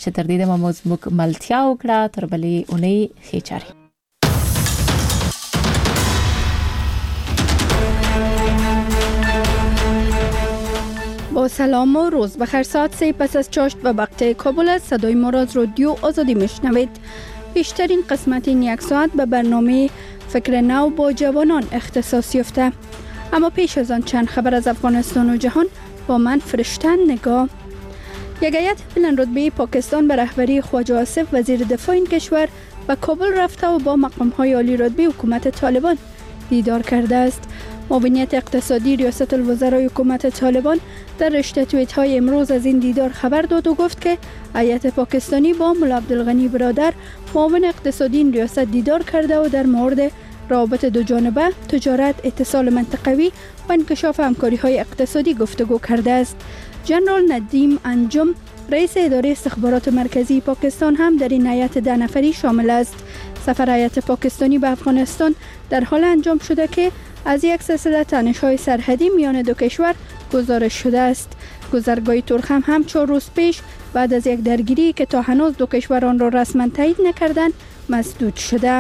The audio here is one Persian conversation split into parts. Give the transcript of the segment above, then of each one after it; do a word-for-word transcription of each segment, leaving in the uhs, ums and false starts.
چې تر دې د موږ ملتیا وکړه تر بلې اونۍ خېچاري. با سلام و روز بخیر. ساعت سه پس از چاشت و وقت کابل است. صدای ما را از رادیو آزادی میشنوید. بیشترین قسمت این یک ساعت به برنامه فکر نو با جوانان اختصاص یافته. اما پیش از آن چند خبر از افغانستان و جهان با من فرشته نگاه. یک هیئت بلند رتبه پاکستان به رهبری خواجه آصف وزیر دفاع این کشور به کابل رفته و با مقام‌های عالی رتبه حکومت طالبان دیدار کرده است. معاونیت اقتصادی ریاست الوزرای حکومت طالبان در رشته توییت‌های امروز از این دیدار خبر داد و گفت که هیئت پاکستانی با مولا عبدالغنی برادر معاون اقتصادی این ریاست دیدار کرده و در مورد روابط دو جانبه، تجارت، اتصال منطقوی و انکشاف همکاری‌های اقتصادی گفتگو کرده است. جنرال ندیم انجم رئیس اداره استخبارات مرکزی پاکستان هم در این هیئت ده نفری شامل است. سفر هیئت پاکستانی به افغانستان در حال انجام شده که از یک سلسله تنش‌های سرحدی میان دو کشور گزارش شده است. گذرگاه ترخم هم چهار روز پیش بعد از یک درگیری که تا هنوز دو کشور آن را رسما تایید نکردند مسدود شده.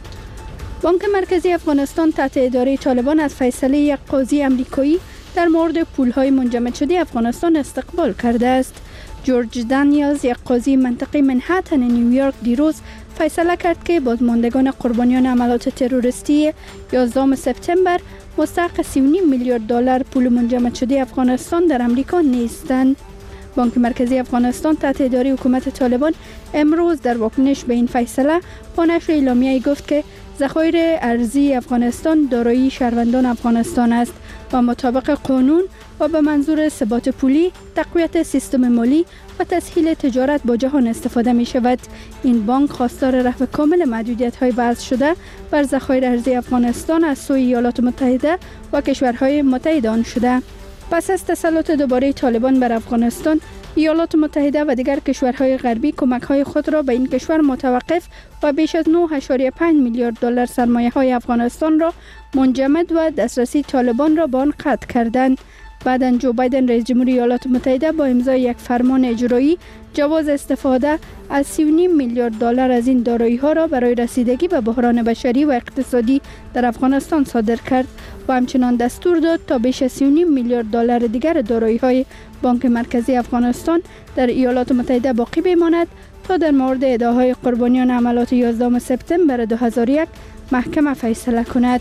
بانک مرکزی افغانستان تحت اداره طالبان از فیصله یک قاضی امریکایی در مورد پول‌های منجمد شده افغانستان استقبال کرده است. جورج دانیلز، یک قاضی منطقه منهاتن نیویورک، دیروز فیصله کرد که بازماندگان قربانیان عملیات تروریستی یازدهم سپتامبر مستحق سی و نیم میلیارد دلار پول منجمد شده افغانستان در امریکا نیستند. بانک مرکزی افغانستان تحت اداره حکومت طالبان امروز در واکنش به این فیصله با نشر اعلامیه‌ای گفت که ذخایر ارزی افغانستان دارایی شهروندان افغانستان است و مطابق قانون و به منظور ثبات پولی، تقویت سیستم مالی و تسهیل تجارت با جهان استفاده می شود. این بانک خواستار رفع کامل محدودیت‌های وضع شده بر ذخایر ارزی افغانستان از سوی ایالات متحده و کشورهای متحد آن شده. پس از تسلط دوباره طالبان بر افغانستان، ایالات متحده و دیگر کشورهای غربی کمک‌های خود را به این کشور متوقف و بیش از نه و پنج میلیارد دلار سرمایه‌های افغانستان را منجمد و دسترسی طالبان را به آن قطع کردند. بعداً جو بایدن رئیس جمهوری ایالات متحده با امضای یک فرمان اجرایی جواز استفاده از سی و نیم میلیارد دلار از این دارایی‌ها را برای رسیدگی به بحران بشری و اقتصادی در افغانستان صادر کرد و همچنان دستور داد تا بیش از سی و نیم میلیارد دلار دیگر دارایی‌های بانک مرکزی افغانستان در ایالات متحده باقی بماند تا در مورد ادعاهای قربانیان عملیات یازدهم سپتامبر دو هزار و یک محکمه فیصله کند.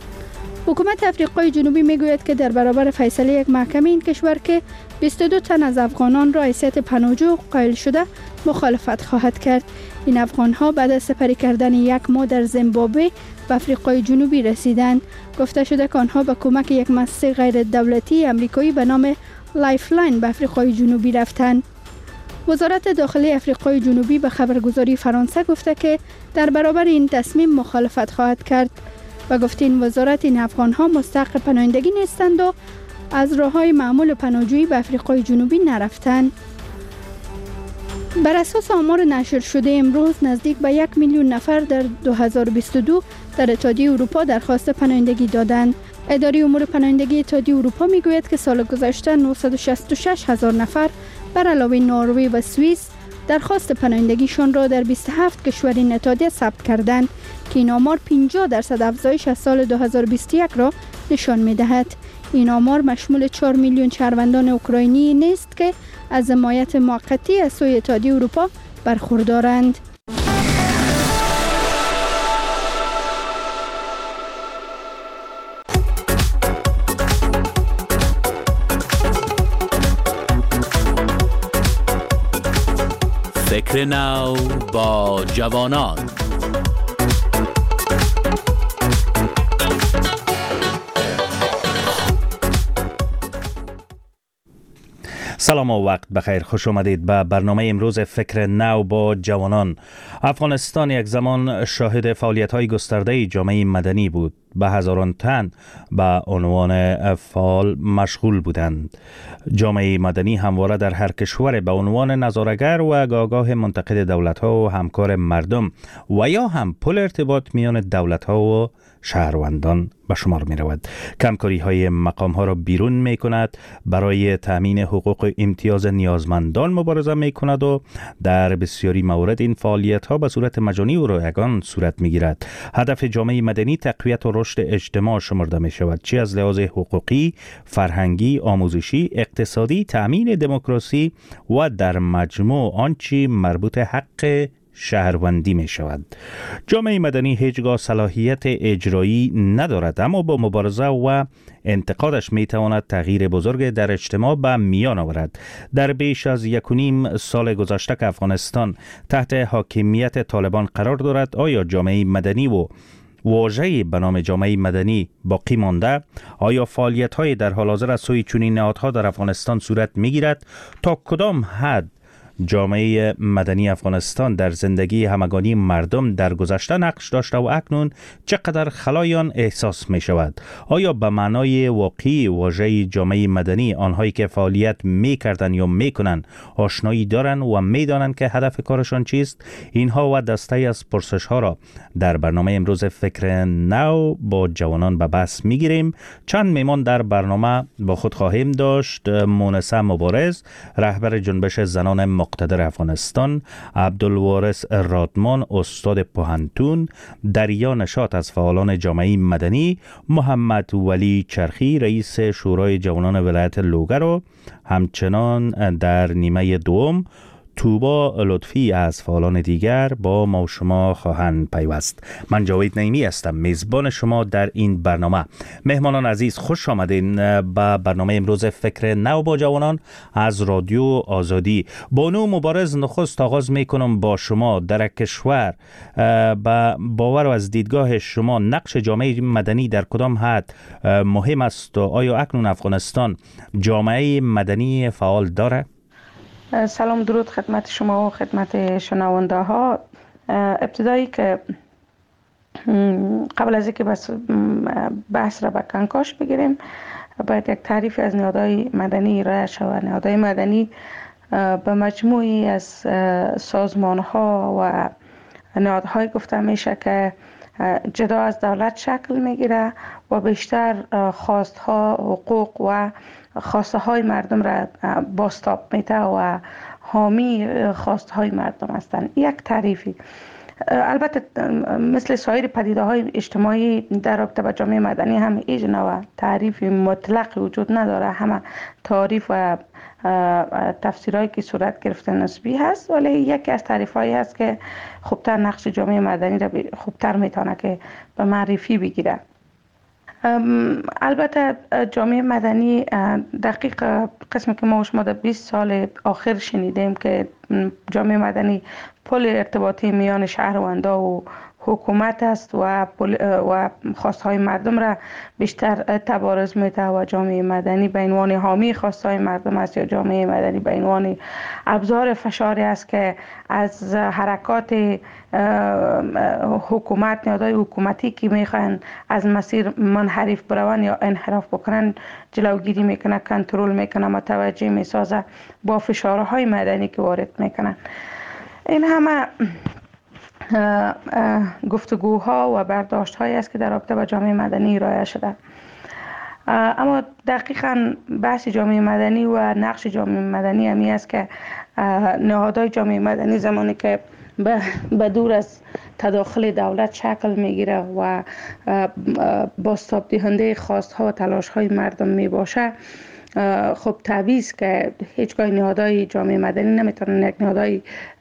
حکومت افریقای جنوبی میگوید که در برابر فیصله یک محکمه این کشور که بیست و دو تن از افغانان را حیثیت پناهجو قائل شده مخالفت خواهد کرد. این افغان‌ها بعد از سپری کردن یک ماه در زیمبابوه به افریقای جنوبی رسیدند. گفته شده که آنها به کمک یک مؤسسه غیر دولتی آمریکایی به نام لایفلاین به افریقای جنوبی رفتند. وزارت داخلی افریقای جنوبی به خبرگزاری فرانسه گفته که در برابر این تصمیم مخالفت خواهد کرد و گفت این وزارت این افغان‌ها مستحق پناهندگی نیستند و از راه‌های معمول پناهجویی به افریقای جنوبی نرفتند. بر اساس آمار نشر شده امروز نزدیک به یک میلیون نفر در دو هزار و بیست و دو در اتحادیه اروپا درخواست پناهندگی دادند. اداره امور پناهندگی اتحادیه اروپا میگوید که سال گذشته نهصد و شصت و شش هزار نفر بر علاوه نروژ و سوئیس درخواست پناهندگیشان را در بیست و هفت کشور این اتحادیه ثبت کردند که این آمار پنجاه درصد افزایش از سال دو هزار و بیست و یک را نشان می‌دهد. این آمار مشمول چهار میلیون شهروندان اوکراینی نیست که از حمایت موقتی از سوی اتحادیه اروپا برخوردارند. فکر نو با جوانان. سلام و وقت بخیر، خوش آمدید به برنامه امروز فکر نو با جوانان. افغانستان یک زمان شاهد فعالیت‌های گسترده جامعه مدنی بود. به هزاران تن به عنوان فعال مشغول بودند. جامعه مدنی همواره در هر کشور به عنوان نظاره‌گر و آگاه منتقد دولت‌ها و همکار مردم و یا هم پل ارتباط میان دولت‌ها و شهروندان به شمار می رود. کمکاری های مقام ها را بیرون می کند، برای تامین حقوق امتیاز نیازمندان مبارزه می کند و در بسیاری موارد این فعالیت ها به صورت مجانی و رایگان صورت می گیرد. هدف جامعه مدنی تقویت و رشد اجتماع شمرده می شود، چه از لحاظ حقوقی، فرهنگی، آموزشی، اقتصادی، تامین دموکراسی و در مجموع آنچه مربوط حق شهروندی می شود. جامعه مدنی هیچگاه صلاحیت اجرایی ندارد، اما با مبارزه و انتقادش می تواند تغییر بزرگ در اجتماع به میان آورد. در بیش از یک و نیم سال گذشته که افغانستان تحت حاکمیت طالبان قرار دارد، آیا جامعه مدنی و واژه‌ای به نام جامعه مدنی باقی مانده؟ آیا فعالیت‌های در حال حاضر از سوی چنین نهادها در افغانستان صورت می‌گیرد؟ تا کدام حد جامعه مدنی افغانستان در زندگی همگانی مردم در گذشته نقش داشته و اکنون چقدر خلایان احساس می شود؟ آیا به معنای واقعی واژه جامعه مدنی آنهایی که فعالیت می کردن یا می کنن آشنایی دارن و می دانن که هدف کارشان چیست؟ اینها و دسته از پرسش ها را در برنامه امروز فکر نو با جوانان به بحث می گیریم. چند میمان در برنامه با خود خواهیم داشت: مونسه مبارز، رهبر جنبش زنان مقتدر افغانستان، عبدالوارث رادمان، استاد پوهنتون، دریا نشاط از فعالان جامعه مدنی، محمد ولی چرخی رئیس شورای جوانان ولایت لوگر و همچنان در نیمه دوم توبا لطفی از فعالان دیگر با ما و شما خواهند پیوست. من جاوید نعیمی هستم، میزبان شما در این برنامه. مهمانان عزیز، خوش آمدین به برنامه امروز فکر نو با جوانان از رادیو آزادی. بانو مبارز، نخست آغاز میکنم با شما. در کشور با باور و از دیدگاه شما نقش جامعه مدنی در کدام حد مهم است و آیا اکنون افغانستان جامعه مدنی فعال داره؟ سلام، درود خدمت شما و خدمت شنونده ها. ابتدایی که قبل از اینکه بس بحث را به کنکاش بگیریم، باید یک تعریف از نهادهای مدنی ارائه شود. نهادهای مدنی به مجموعی از سازمان ها و نهادهای گفته میشه که جدا از دولت شکل میگیره و بیشتر خواست ها، حقوق و خواسته های مردم را بازتاب میده و حامی خواسته های مردم هستند. یک تعریفی. البته مثل سایر پدیده های اجتماعی در رابطه با جامعه مدنی هم هیچ نوع تعریفی مطلق وجود نداره. همه تعریف و تفسیرهایی که صورت گرفته نسبی هست، ولی یکی از تعریفهایی هست که خوبتر نقش جامعه مدنی را خوبتر میتونه که به معرفی بگیره. البته جامعه مدنی دقیق قسمی که ما و شما در بیست سال آخر شنیدیم که جامعه مدنی پل ارتباطی میان شهروندا و حکومت است و و خواستهای مردم را بیشتر تبارز میده و جامعه مدنی به عنوان حامی خواستهای مردم است، یا جامعه مدنی به عنوان ابزار فشاری است که از حرکات حکومت، نهادهای حکومتی که میخوان از مسیر منحرف بروند یا انحراف بکنن جلوگیری میکنه، کنترل میکنه، متوجه میسازه با فشارهای مدنی که وارد میکنن. این همه گفتگوها و برداشت‌هایی است که در رابطه با جامعه مدنی ارائه شده. اما دقیقاً بحث جامعه مدنی و نقش جامعه مدنی همی است که نهادهای جامعه مدنی زمانی که به دور از تداخل دولت شکل میگیره و بازتاب دهنده خواست‌ها و تلاش‌های مردم می باشه، خب تعویض که هیچگاه نهادهای جامعه مدنی نمیتونن یک نهادهای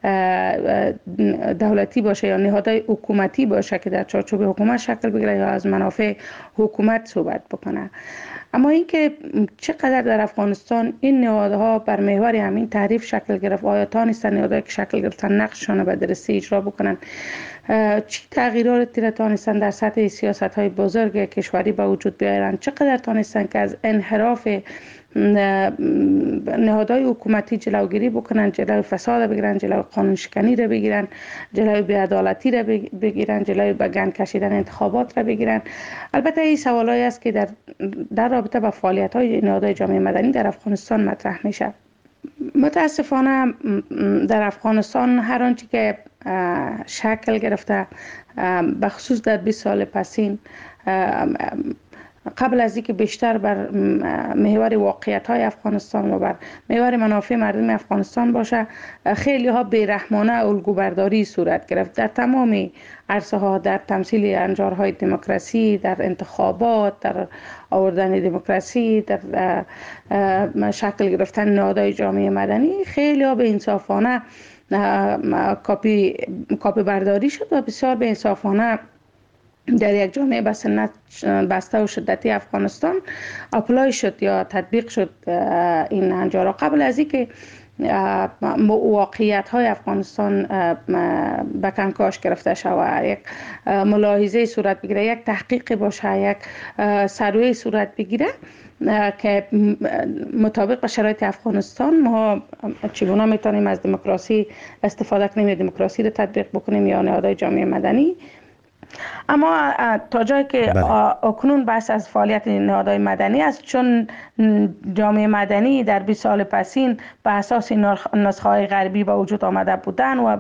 دولتی باشه یا نهادهای حکومتی باشه که در چارچوب حکومت شکل بگیره یا از منافع حکومت صحبت بکنه. اما اینکه چقدر در افغانستان این نهادها بر محور همین تعریف شکل گرفت، آیا تانستن نهادهایی که شکل گرفتن نقششان به درستی اجرا بکنن، چی تغییراتی را تانستن در سطح سیاست‌های بزرگ کشوری به وجود بیارن، چقدر تانستن که از انحراف نهادهای حکومتی جلوگیری بکنن، جلوی فساد بگیرن، جلوی قانون شکنی را بگیرن، جلوی بی‌عدالتی را بگیرن، جلوی به گند کشیدن انتخابات را بگیرن. البته این سوالایی است که در در رابطه با فعالیت‌های نهادهای جامعه مدنی در افغانستان مطرح میشه. متاسفانه در افغانستان هر آنچه که شکل گرفته، به خصوص در بیست سال پسین، قبل از اینکه بیشتر بر محور واقعیت های افغانستان و بر محور منافع مردم افغانستان باشه، خیلی ها بیرحمانه الگوبرداری صورت گرفت در تمام عرصه ها، در تمثیل انجارهای دموکراسی، در انتخابات، در آوردن دموکراسی، در شکل گرفتن نهادهای جامعه مدنی. خیلی ها به انصافانه کاپی کاپی برداری شد و بسیار به انصافانه در یک جامعه بسته و شدتی افغانستان اپلای شد یا تطبیق شد این انجارها. قبل از اینکه واقعیت های افغانستان به کنکاش گرفته شود، یک ملاحظه صورت بگیره، یک تحقیق باشه، یک سروی صورت بگیره که مطابق با شرایط افغانستان ما چگونه میتونیم از دموکراسی استفاده کنیم یا دموکراسی رو تطبیق بکنیم یا نهادهای جامعه مدنی. اما تا جایی که اکنون بحث از فعالیت نهادهای مدنی است، چون جامعه مدنی در بیست سال پسین به اساس نسخه‌های غربی به وجود آمده بودن و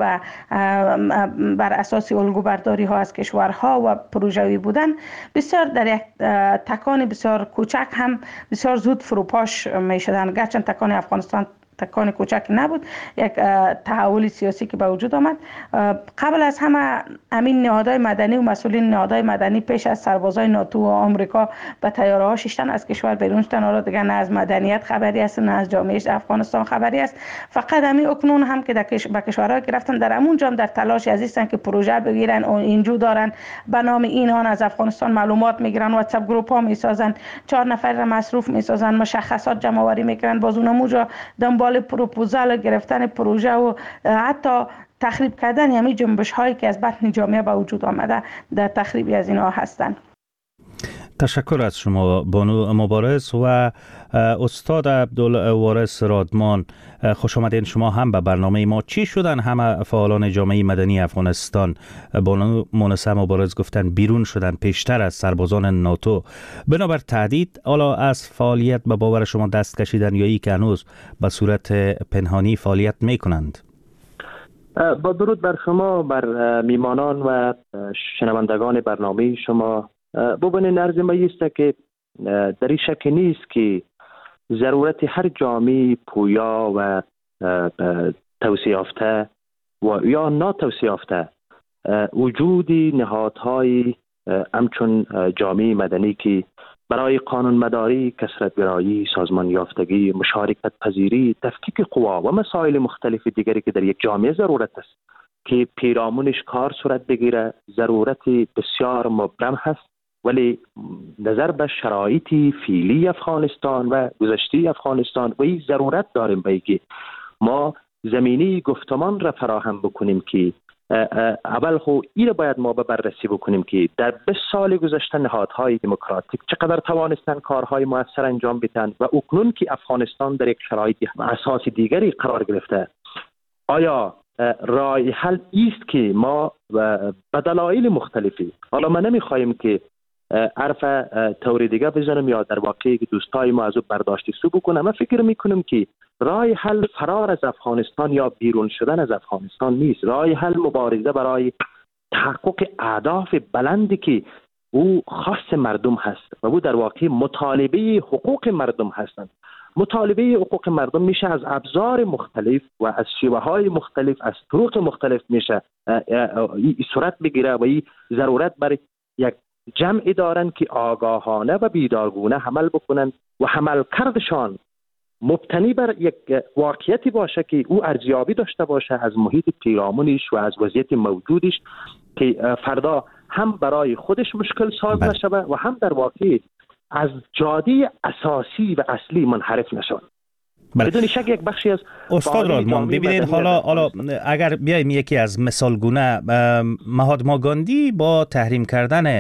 بر اساس الگوبرداری ها از کشورها و پروژوی بودن، بسیار در یک تکان بسیار کوچک هم بسیار زود فروپاش می شدن. گرچه تکان افغانستان تکان کوچک نبود، یک تحول سیاسی که به وجود آمد. قبل از همه همین نهادهای مدنی و مسئولین نهادهای مدنی پیش از سربازای ناتو و آمریکا به طیاره ها شیشتن از کشور بیرون شدن. حالا دیگه نه از مدنیت خبری است نه از جامعه افغانستان خبری است. فقط همین اکنون هم که به کشورها گرفتن در همون جام در تلاش از هستن که پروژه بگیرن و اینجا دارن به نام این آن از افغانستان معلومات میگیرن، واتساپ گروپ ها میسازن، چهار نفر را مصروف میسازن، مشخصات جمع آوری میکنن، باز اونموجا دنبال پروپوزال گرفتن پروژه و حتی تخریب کردن همین جنبش هایی که از بطن جامعه به وجود آمده در تخریبی از اینها هستند. تشکر از شما بانو مبارز. و استاد عبدالوارث رادمان، خوش آمدین شما هم به برنامه ما. چی شدن همه فعالان جامعه مدنی افغانستان؟ بانو مونسه مبارز گفتن بیرون شدن پیشتر از سربازان ناتو. بنابر تهدید حالا از فعالیت به باور شما دست کشیدن یا ای که هنوز به صورت پنهانی فعالیت میکنند؟ با درود بر شما، بر میمانان و شنوندگان برنامه شما. ببینید عرض ما است که در این شک نیست که ضرورت هر جامعه پویا و توسعه یافته و یا ناتوسعه یافته وجود نهادهای همچون جامعه مدنی که برای قانون مداری، کثرت‌گرایی، سازمان یافتگی، مشارکت پذیری، تفکیک قوا و مسائل مختلف دیگری که در یک جامعه ضرورت است که پیرامونش کار صورت بگیره، ضرورت بسیار مبرم هست. ولی نظر به شرایط فعلی افغانستان و گذشته افغانستان و این ضرورت داریم به اینکه ما زمینه گفتمان را فراهم بکنیم که اول خو این را باید ما به بررسی بکنیم که در بیست سال گذشته نهادهای دموکراتیک چقدر توانستن کارهای موثر انجام بدن و اکنون که افغانستان در یک شرایط اساس دیگری قرار گرفته، آیا راه حل است که ما به دلایل مختلفی، حالا ما نمیخواهیم که حرف طور دیگه بزنم یا در واقعی که دوستای ما از او برداشتی سو بکنم، من فکر میکنم که راه حل فرار از افغانستان یا بیرون شدن از افغانستان نیست. راه حل مبارزه برای تحقق اهداف بلندی که او خاص مردم هست و او در واقع مطالبه حقوق مردم هستند. مطالبه حقوق مردم میشه از ابزار مختلف و از شیوه های مختلف، از طرق مختلف میشه صورت بگیره و این ضرورت برای یک جمعی دارن که آگاهانه و بیدارگونه عمل بکنن و عمل کردشان مبتنی بر یک واقعیتی باشه که او ارزیابی داشته باشه از محیط پیرامونش و از وضعیت موجودش که فردا هم برای خودش مشکل ساز نشه و هم در واقع از جاده اساسی و اصلی منحرف نشه. بدون شک یک بخشی از استاد رادمان، ببینید حالا حالا اگر بیایم یکی از مثالگونه، مهاتما گاندی با تحریم کردن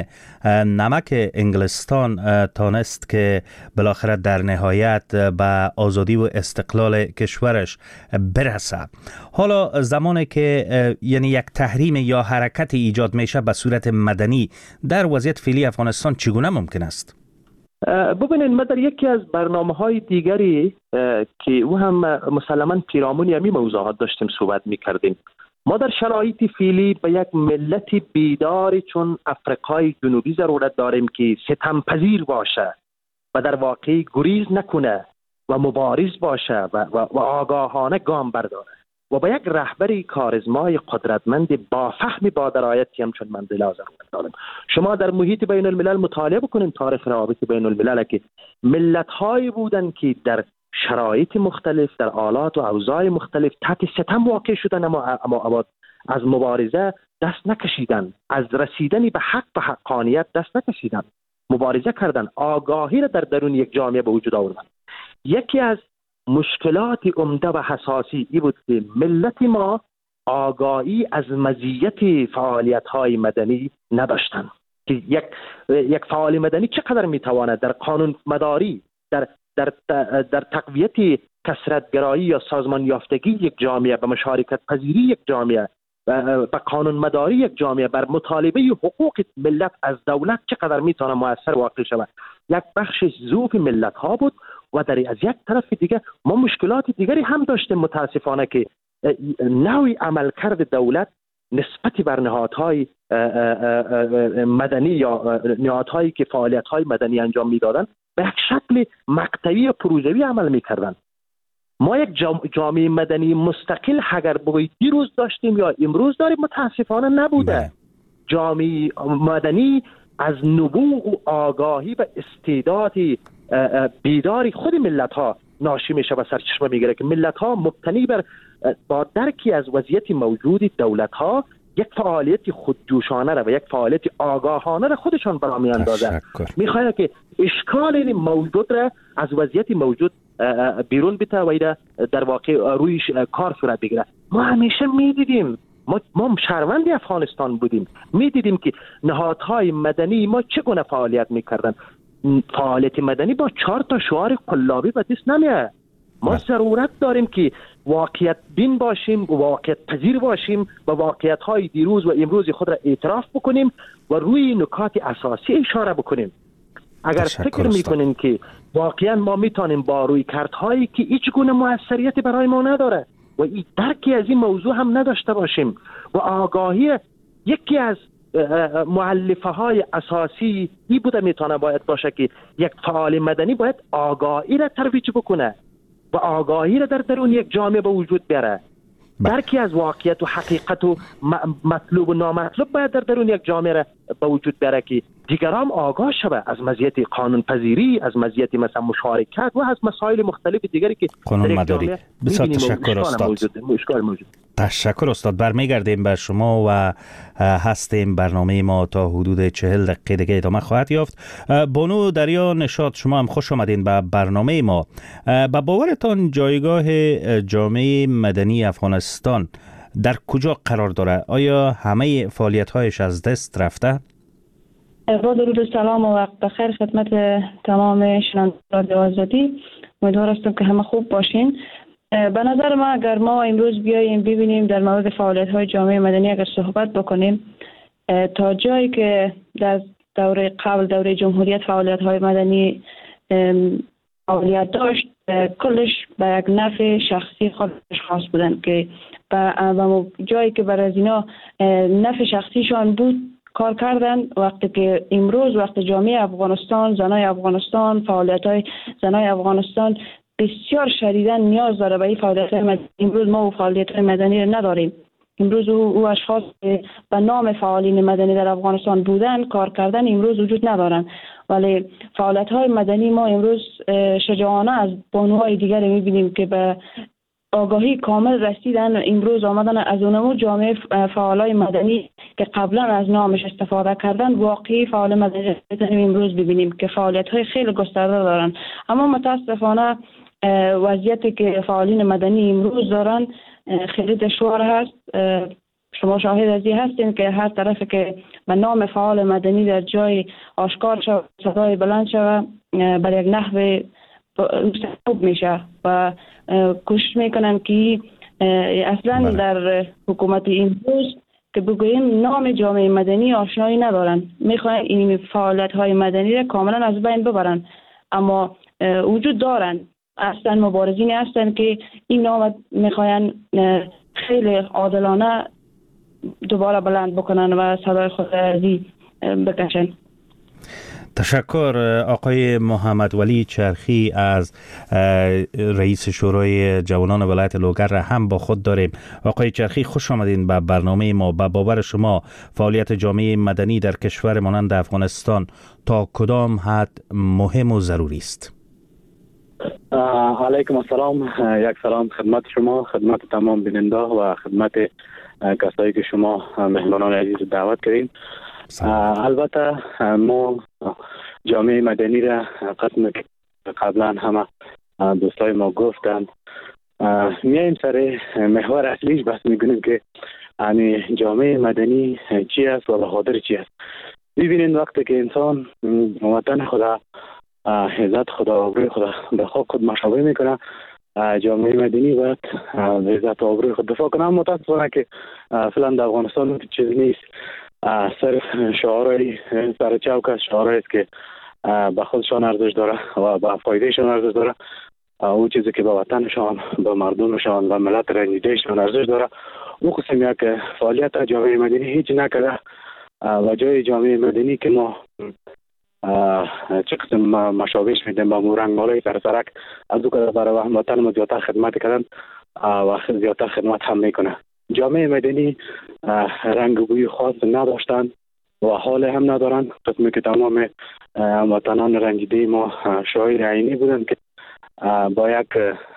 نمک انگلستان تانست که بالاخره در نهایت به آزادی و استقلال کشورش برسه. حالا زمانی که یعنی یک تحریم یا حرکت ایجاد میشه به صورت مدنی در وضعیت فعلی افغانستان چگونه ممکن است؟ ببینید ما در یکی از برنامه‌های دیگری که او هم مسلماً پیرامون همین موضوعات داشتیم صحبت می‌کردیم. ما در شرایط فعلی به یک ملت بیداری چون افریقای جنوبی ضرورت داریم که ستمپذیر باشه و در واقع گریز نکنه و مبارز باشه و, و, و آگاهانه گام برداره و با یک رهبری کاریزمای قدرتمند با فهم با درایتی همچون مندلا ضرورت داریم. شما در محیط بین الملل مطالعه بکنید تاریخ روابط بین الملل که ملت هایی بودن که در شرایط مختلف در آلات و اوضاع مختلف تحت ستم واقع شدن اما, اما از مبارزه دست نکشیدن، از رسیدن به حق و حقانیت دست نکشیدن، مبارزه کردن، آگاهی را در درون یک جامعه به وجود آوردن. یکی از مشکلات عمده و حساسی ای بود که ملت ما آگاهی از مزیت فعالیت‌های مدنی نداشتند که یک یک فعال مدنی چقدر میتواند در قانون مداری، در در در تقویت کثرت‌گرایی یا سازمان یافتگی یک جامعه، به مشارکت پذیری یک جامعه، به قانون مداری یک جامعه، بر مطالبه حقوق ملت از دولت چقدر میتونه مؤثر واقع شود. یک بخش ضعف ملت ها بود و در از یک طرف دیگه ما مشکلات دیگری هم داشتیم متاسفانه که نوع عملکرد دولت نسبت بر نهادهای مدنی یا نهادهایی که فعالیت‌های مدنی انجام میدادن به یک شکل مقطعی یا پروژوی عمل میکردن. ما یک جامعه مدنی مستقل اگر بگویید دیروز داشتیم یا امروز داریم متاسفانه نبوده. جامعه مدنی از نبوغ و آگاهی و استعداد بیداری خود ملت ها ناشی میشه و سرچشمه میگیره که ملت ها مبتنی بر با درکی از وضعیت موجود دولت ها یک فعالیت خودجوشانه را و یک فعالیت آگاهانه را خودشان برآمی اندازن. میخواهد که اشکال موجود را از وضعیت موجود بیرون بته و در واقع روی کار صورت بگیره. ما همیشه میدیدیم، ما ما شهروند افغانستان بودیم، میدیدیم که نهادهای مدنی ما چگونه فعالیت میکردن. فعالیت مدنی با چهار تا شعار قلابی به دست نمیاد. ما ضرورت داریم که واقعیت بین باشیم و واقعیت پذیر باشیم و واقعیت های دیروز و امروز خود را اعتراف بکنیم و روی نکات اساسی اشاره بکنیم. اگر فکر میکنیم که واقعا ما میتونیم با روی کردهایی که هیچ گونه موثریت برای ما نداره و این درکی از این موضوع هم نداشته باشیم و آگاهی یکی از مؤلفه های اساسی ای بوده میتونه باید باشه که یک فعال مدنی باید آگاهی را ترویج بکنه و آگاهی را در درون یک جامعه به وجود بیاره. درکی از واقعیت و حقیقت و مطلوب و نامطلوب باید در درون یک جامعه را به وجود بیاره که دیگران آگاه شود از مزیت قانون پذیری، از مزیت مثلا مشارکت و از مسائل مختلف دیگری که قانون مداری. بسیار تشکر استاد. موجود. موجود. تشکر استاد. برمیگردیم به شما و هستیم. برنامه ما تا حدود چهل دقیقه دیگه ادامه خواهد یافت. بانو دریا نشاط، شما هم خوش آمدین به برنامه ما. به باورتان جایگاه جامعه مدنی افغانستان در کجا قرار داره؟ آیا همه فعالیت‌هایش از دست رفته؟ با درود و سلام و وقت بخیر خدمت تمام شنوندگان رادیو آزادی. امیدوار هستم که همه خوب باشین. به نظر ما اگر ما امروز بیاییم ببینیم در مورد فعالیت‌های جامعه مدنی اگر صحبت بکنیم، تا جایی که در دوره قبل دوره جمهوریت فعالیت‌های مدنی فعالیت داشت، کلش به یک نفع شخصی خودش خاص بودن که به جایی که برای از اینا نفع شخصیشان بود کار کردن. وقتی که امروز وقت جامعه افغانستان، زنای افغانستان، فعالیت‌های زنای افغانستان بسیار شدیداً نیاز داره به این فعالیت‌های مدنی. امروز ما فعالیت‌های مدنی را نداریم. امروز او, او اشخاص به نام فعالین مدنی در افغانستان بودن کار کردن امروز وجود ندارن، ولی فعالیت‌های مدنی ما امروز شجاعانه از بانوهای دیگری می‌بینیم که به آگاهی کامل رسیدن. امروز آمدن از اونمو جامعه فعالای مدنی که قبلا از نامش استفاده کردن واقعی فعال مدنی امروز ببینیم که فعالیت‌های خیلی گسترده دارن. اما متاسفانه وضعیتی که فعالین مدنی امروز دارن خیلی دشوار هست. شما شاهد از این هستین که هر طرف که به نام فعال مدنی در جای آشکار شود، صدای بلند شود، بر یک نحو خوب میشه و کوشش میکنن که اصلا در حکومت امروز که بگوییم نام جامعه مدنی آشنایی ندارن، میخوان این فعالیت های مدنی را کاملا از بین ببرن، اما وجود دارن. اصلا مبارزین هستن که این نام میخواین خیلی عادلانه دوباره بلند بکنن و صدای خود ازی بکشن. تشکر. آقای محمد ولی چرخی از رئیس شورای جوانان ولایت لوگر را هم با خود داریم. آقای چرخی، خوش آمدین به برنامه ما. به باور شما فعالیت جامعه مدنی در کشور مانند افغانستان تا کدام حد مهم و ضروری است؟ علیکم السلام. یک سلام خدمت شما، خدمت تمام بیننده و خدمت کسایی که شما مهمانان عزیز دعوت کردین. البته ما جامعه مدنی را قسم قبلا همه دوستای ما گفتند، میایم سر محور اصلیش بس میگونیم که یعنی جامعه مدنی چی است و به خاطر چی است. ببینید وقتی که انسان وطن خدا، عزت خدا، آبروی خدا به خاک خود مشابه میکنه، جامعه مدنی باید عزت و آبروی خود دفاع کنه. اما متاسفانه که فعلا در افغانستان چیز نیست، صرف شعارهای سر چوک است، شعارهایی است که به خودشان ارزش داره و به فایدهشان ارزش داره. او چیزی که به وطنشان، به مردمشان و ملت رنجیدهشان ارزش داره، او قسم یک فعالیت جامعه مدنی هیچ نکرده و جای جامعه مدنی که ما چه قسم مشابهش میدیم با مورنگ مالای سر سرک از او که برای وطن ما زیادتر خدمت کردن و زیادتر خدمت هم میکنه. جامعه مدنی رنگ و بوی خاص نداشتند و حال هم ندارند، قسمی که تمام وطنان رنجیده ما شاهد عینی بودند که با یک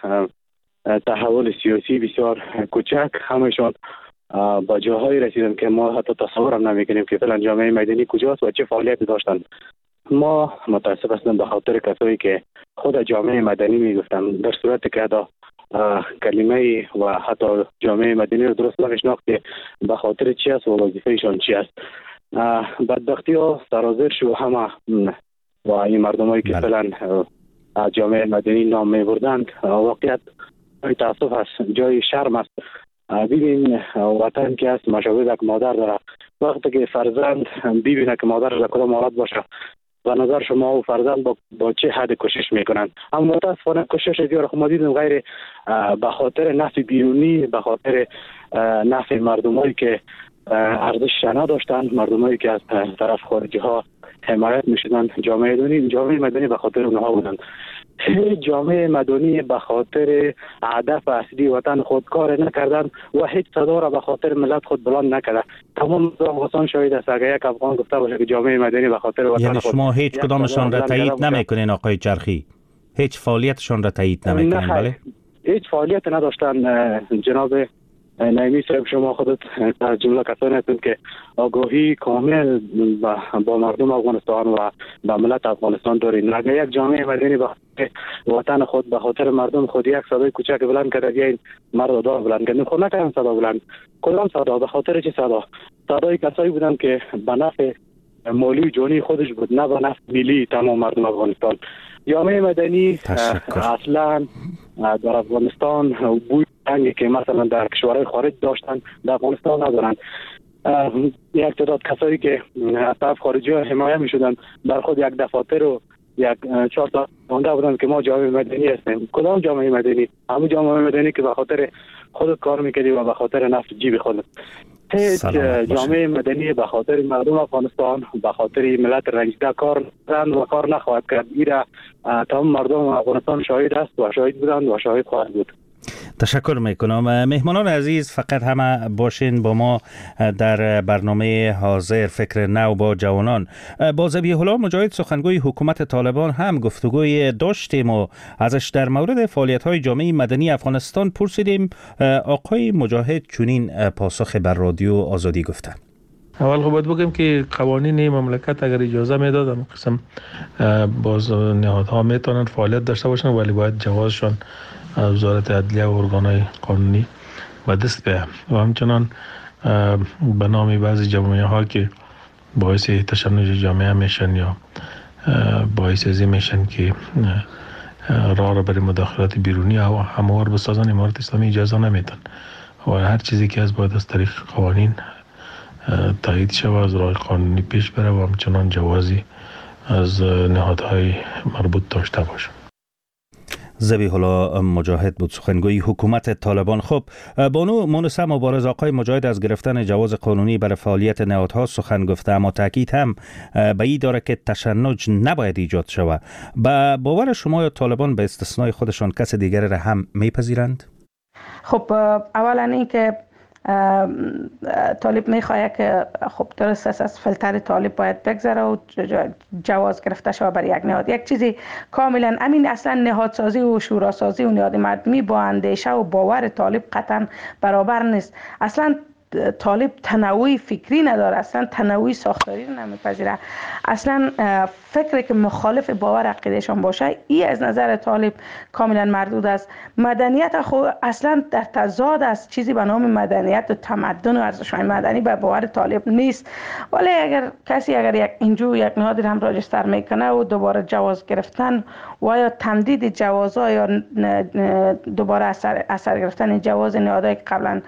تحول سیاسی بسیار کوچک همشان با جاهایی رسیدند که ما حتی تصور هم نمیکنیم که فعلا جامعه مدنی کجاست و چه فعالیتی داشتند. ما متاسف هستیم به خاطر کسایی که خود جامعه مدنی میگفتن، در صورتی که دا کلمه و حتی جامعه مدنی رو درست نمیشناخت که به خاطر چی است و وظیفهشان چی است. بدبختی ها سرازیر شو همه و این مردمایی که فعلا جامعه مدنی نام میبردند واقعیت تاسف است، جای شرم است. ببین وطن که است مشابه یک مادر داره، وقتی که فرزند ببینه که مادر در کدام حالت باشه و نظر شما و فرزند با, با چه حد کوشش میکنن. اما متاسفانه کوشش دیگر خود ما دیدیم غیر به خاطر نفع بیرونی، به خاطر نفع مردمایی که ارزش نداشتند، مردمایی که از طرف خارجی ها حمایت میشدن، جامعه مدنی جامعه مدنی به خاطر اونها بودند. هیچ جامعه مدنی به خاطر هدف اصلی وطن خود کار نکردند و هیچ صدا را به خاطر ملت خود بلند نکرده. تمام افغانستان شاهد است. اگر یک افغان گفته باشه که جامعه مدنی به خاطر وطن یعنی خود، شما هیچ کدامشان را تایید نمیکنین آقای چرخی؟ هیچ فعالیتشان را تایید نمیکنین؟ بله، هیچ فعالیت نداشتن. جناب نایمی صاحب، شما خودت از جمله کسانی هستید که آگاهی کامل با مردم افغانستان و با ملت افغانستان دارید. اگر یک جامعه مدنی به وطن خود، به خاطر مردم خود یک صدای کوچک بلند کرده، بیاین مرد دار بلند کردن، خود نکردن صدا بلند. کدام صدا؟ به خاطر چه صدا؟ صدای کسایی بودن که به نفع مالی و جانی خودش بود، نه به نفع ملی تمام مردم افغانستان. جامعه مدنی اصلا در افغانستان بوی رنگی که مثلا در کشورهای خارج داشتن در افغانستان ندارن. یک تعداد کسایی که از طرف خارجی ها حمایه می شدن بر خود یک دفاتر و یک چهار تا مانده بودن که ما جامعه مدنی هستیم. کدام جامعه مدنی؟ همون جامعه مدنی که به خاطر خود کار میکردی و به خاطر نفت جیب خود. هیچ جامعه مدنی به خاطر مردم افغانستان، به خاطر ملت رنجیده کار کردن و کار نخواهد کرد. ایره تمام مردم افغانستان شاهد است و شاهد بودند و شاهد خواهد بود. تشکر میکنم. مهمانان عزیز، فقط همه باشین با ما در برنامه حاضر فکر نو با جوانان. با ذبیح الله مجاهد، سخنگوی حکومت طالبان، هم گفتگوی داشتیم و ازش در مورد فعالیت‌های جامعه مدنی افغانستان پرسیدیم. آقای مجاهد چنین پاسخ بر رادیو آزادی گفتند. اول خب باید بگم که قوانین مملکت اگر اجازه میداد اون قسم باز نهادها میتونن فعالیت داشته باشن، ولی باید جوازشون وزارت عدلیه و ارگانهای قانونی به دست بیاید. و همچنان به نام بعضی جمعیه ها که باعث تشنج جامعه میشن یا باعث ازی میشن که راه را برای مداخلات بیرونی هموار بسازن، امارت اسلامی اجازه نمیدن و هر چیزی که از باید از طریق قوانین تایید شود، از راه قانونی پیش بره و همچنان جوازی از نهادهای مربوط داشته باشه. ذبیح الله مجاهد بود، سخنگوی حکومت طالبان. خب بانو مونسه مبارز، آقای مجاهد از گرفتن جواز قانونی برای فعالیت نهادها سخن گفته، اما تاکید هم به این داره که تشنج نباید ایجاد شود. با باور شما یا طالبان به استثنای خودشان کس دیگر را هم میپذیرند؟ خب اولا این که طالب میخواد که خب درست است، از فلتر طالب باید بگذره و جواز گرفته شود برای یک نهاد. یک چیزی کاملا امین، اصلا نهادسازی و شوراسازی و نهاد مردمی با اندیشه و باور طالب قطعا برابر نیست. اصلا طالب تنوع فکری نداره، اصلا تنوع ساختاری رو نمیپذیره. اصلا فکری که مخالف باور عقیدهشان باشه ای از نظر طالب کاملا مردود است. مدنیت خو اصلا در تضاد است، چیزی به نام مدنیت و تمدن و ارزش‌های مدنی به باور طالب نیست. ولی اگر کسی اگر یک اینجور یک نهاد هم راجستر میکنه و دوباره جواز گرفتن و یا تمدید جوازها یا دوباره اثر, اثر گرفتن جواز نهادهایی که قبلا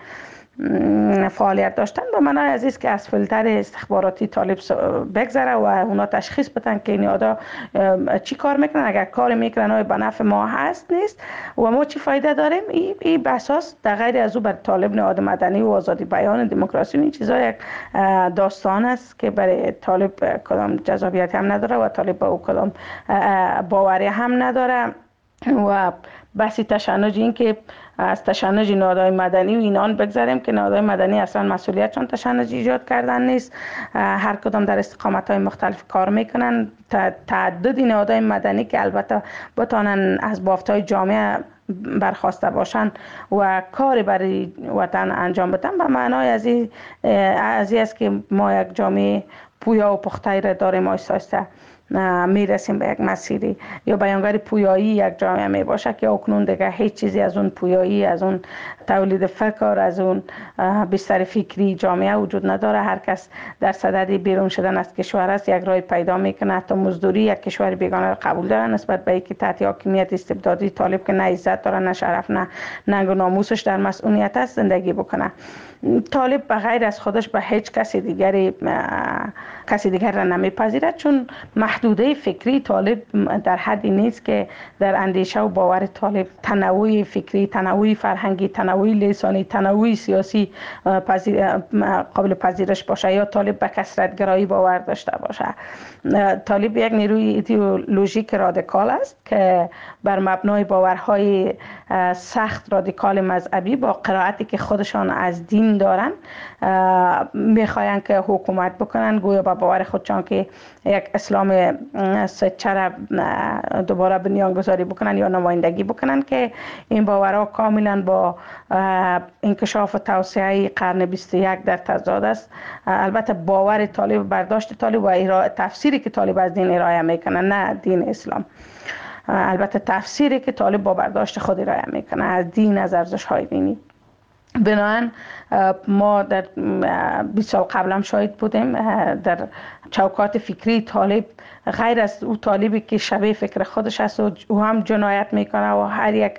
فعالیت داشتن، به معنای عزیز که از فیلتر استخباراتی طالب بگذره و اونا تشخیص بدن که این نهادها چی کار میکنن. اگر کار میکنن به نفع ما هست نیست و ما چی فایده داریم، این ای به اساس در غیر از او بر طالب نهاد مدنی و آزادی بیان دموکراسی و این چیزا یک داستان است که برای طالب کدام جذابیت هم نداره و طالب با او کدام باوری هم نداره. و بحثی تشنج، این که از تشنج نهادهای مدنی و اینان بگذاریم که نهادهای مدنی اصلا مسئولیتشان تشنج ایجاد کردن نیست، هر کدام در استقامت‌های مختلف کار میکنن. تعدد نهادهای مدنی که البته بتانن از بافت‌های جامعه برخواسته باشن و کار برای وطن انجام بدن، به معنای از این از این است که ما یک جامعه پویا و پخته را داریم، آیسته آیسته میرسیم به یک مسیری یا بیانگر پویایی یک جامعه می باشه که اکنون دیگه هیچ چیزی از اون پویایی، از اون تولید فکر، از اون بستر فکری جامعه وجود نداره. هر کس در صدد بیرون شدن از کشور است، یک راه پیدا میکنه. حتی مزدوری یک کشور بیگانه را قبول داره نسبت به اینکه تحت حاکمیت استبدادی طالب که نه عزت داره، نه شرف، نه ننگ و ناموسش در مسئولیت است زندگی بکنه. طالب به غیر از خودش به هیچ کسی دیگری کسی دیگر را نمیپذیرد، چون محدوده فکری طالب در حدی نیست که در اندیشه و باور طالب تنوع فکری، تنوع فرهنگی، تنوع لسانی، تنوع سیاسی پذیر، قابل پذیرش باشه یا طالب به کثرت گرایی باور داشته باشه. طالب یک نیروی ایدئولوژیک رادیکال است که بر مبنای باورهای سخت رادیکال مذهبی با قرائتی که خودشان از دین دارن میخواین که حکومت بکنن، گویا با باور خودشان که یک اسلام سچره دوباره بنیانگذاری بکنن یا نمایندگی بکنن، که این باورها کاملا با انکشاف و توسعه قرن بیست و یک در تضاد است. البته باور طالب، برداشت طالب و تفسیری که طالب از دین ارائه میکنه، نه دین اسلام، البته تفسیری که طالب با برداشت خود ارائه میکنه از دین، از ارزش‌های دینی. بنابراین ما در بیست سال قبل هم شاهد بودیم در چوکات فکری طالب، غیر از او طالبی که شبیه فکر خودش است و او هم جنایت میکنه و هر یک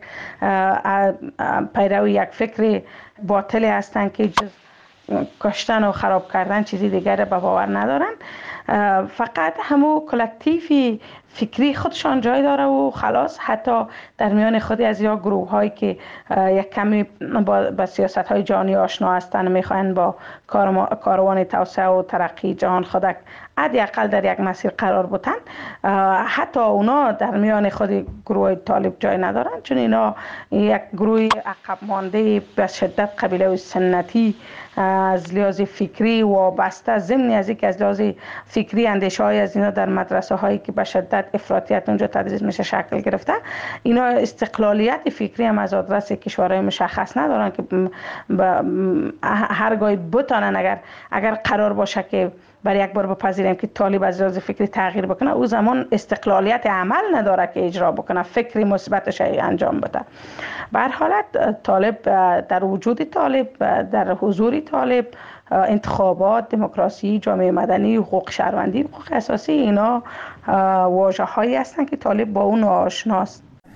پیرو یک فکر باطلی هستن که جز کشتن و خراب کردن چیزی دیگر به باور ندارن. فقط همو کلکتیو فکری خودشان جای داره و خلاص. حتی در میان خودی از یا گروه هایی که یک کمی با, با سیاست های جهانی آشنا هستند، میخواین با کاروان توسعه و ترقی جهان خودک حداقل در یک مسیر قرار بودن، حتی اونا در میان خود گروه طالب جای ندارن، چون اینا یک گروه عقب مانده به شدت قبیله سنتی از لحاظ فکری و بسته، ضمن از اینکه از لحاظ فکری اندیشه های از اینا در مدرسه هایی که به شدت افراطیت اونجا تدریس میشه شکل گرفته. اینا استقلالیت فکری هم از آدرس کشورهای مشخص ندارن که هرگاهی بتانن اگر اگر قرار باشه که برای یک بار بپذیریم که طالب از لحاظ فکری تغییر بکنه، او زمان استقلالیت عمل نداره که اجرا بکنه، فکری مثبتش انجام بده. به هر حالت طالب، در وجود طالب، در حضور طالب، انتخابات، دموکراسی، جامعه مدنی، حقوق شهروندی، حقوق اساسی، اینا واژه هایی هستند که طالب با اون آشناست.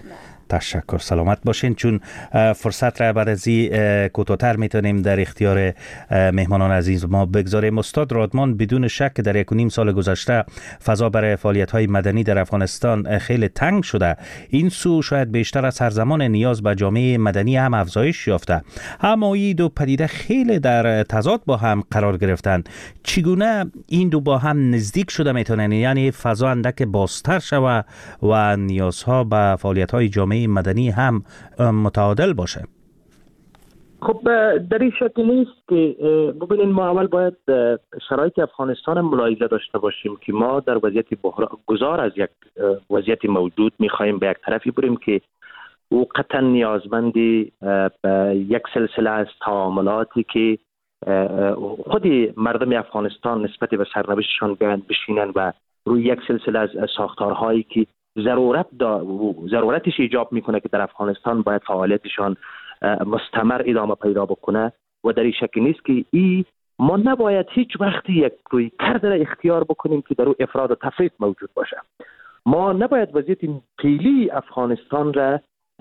تشکر، سلامت باشین. چون فرصت را بعد از این کوتاه‌تر میتونیم در اختیار مهمانان عزیز ما بگذاریم. استاد رادمان، بدون شک در یک و نیم سال گذشته فضا برای فعالیت‌های مدنی در افغانستان خیلی تنگ شده. این سو شاید بیشتر از هر زمان نیاز به جامعه مدنی هم افزایش یافته، اما این دو پدیده خیلی در تضاد با هم قرار گرفتن. چگونه این دو با هم نزدیک شده میتونن، یعنی فضا اندک بازتر شوه و نیازها به فعالیت‌های جامعه مدنی هم متعادل باشه؟ خب در این شکل نیست که ببینید، ما اول باید شرایط افغانستان ملاحظه داشته باشیم که ما در وضعیت گذار از یک وضعیت موجود میخوایم به یک طرفی بریم که او قطعا نیازمند به یک سلسله از تعاملاتی که خود مردم افغانستان نسبت به سرنوشتشان بشینن و روی یک سلسله از ساختارهایی که ضرورت دا ضرورتش ایجاب میکنه که در افغانستان باید فعالیتشان مستمر ادامه پیدا بکنه. و در این شکل نیست که ای ما نباید هیچ وقتی یک روی کرد را اختیار بکنیم که در او افراد و تفریط موجود باشه. ما نباید وضعیت فعلی افغانستان را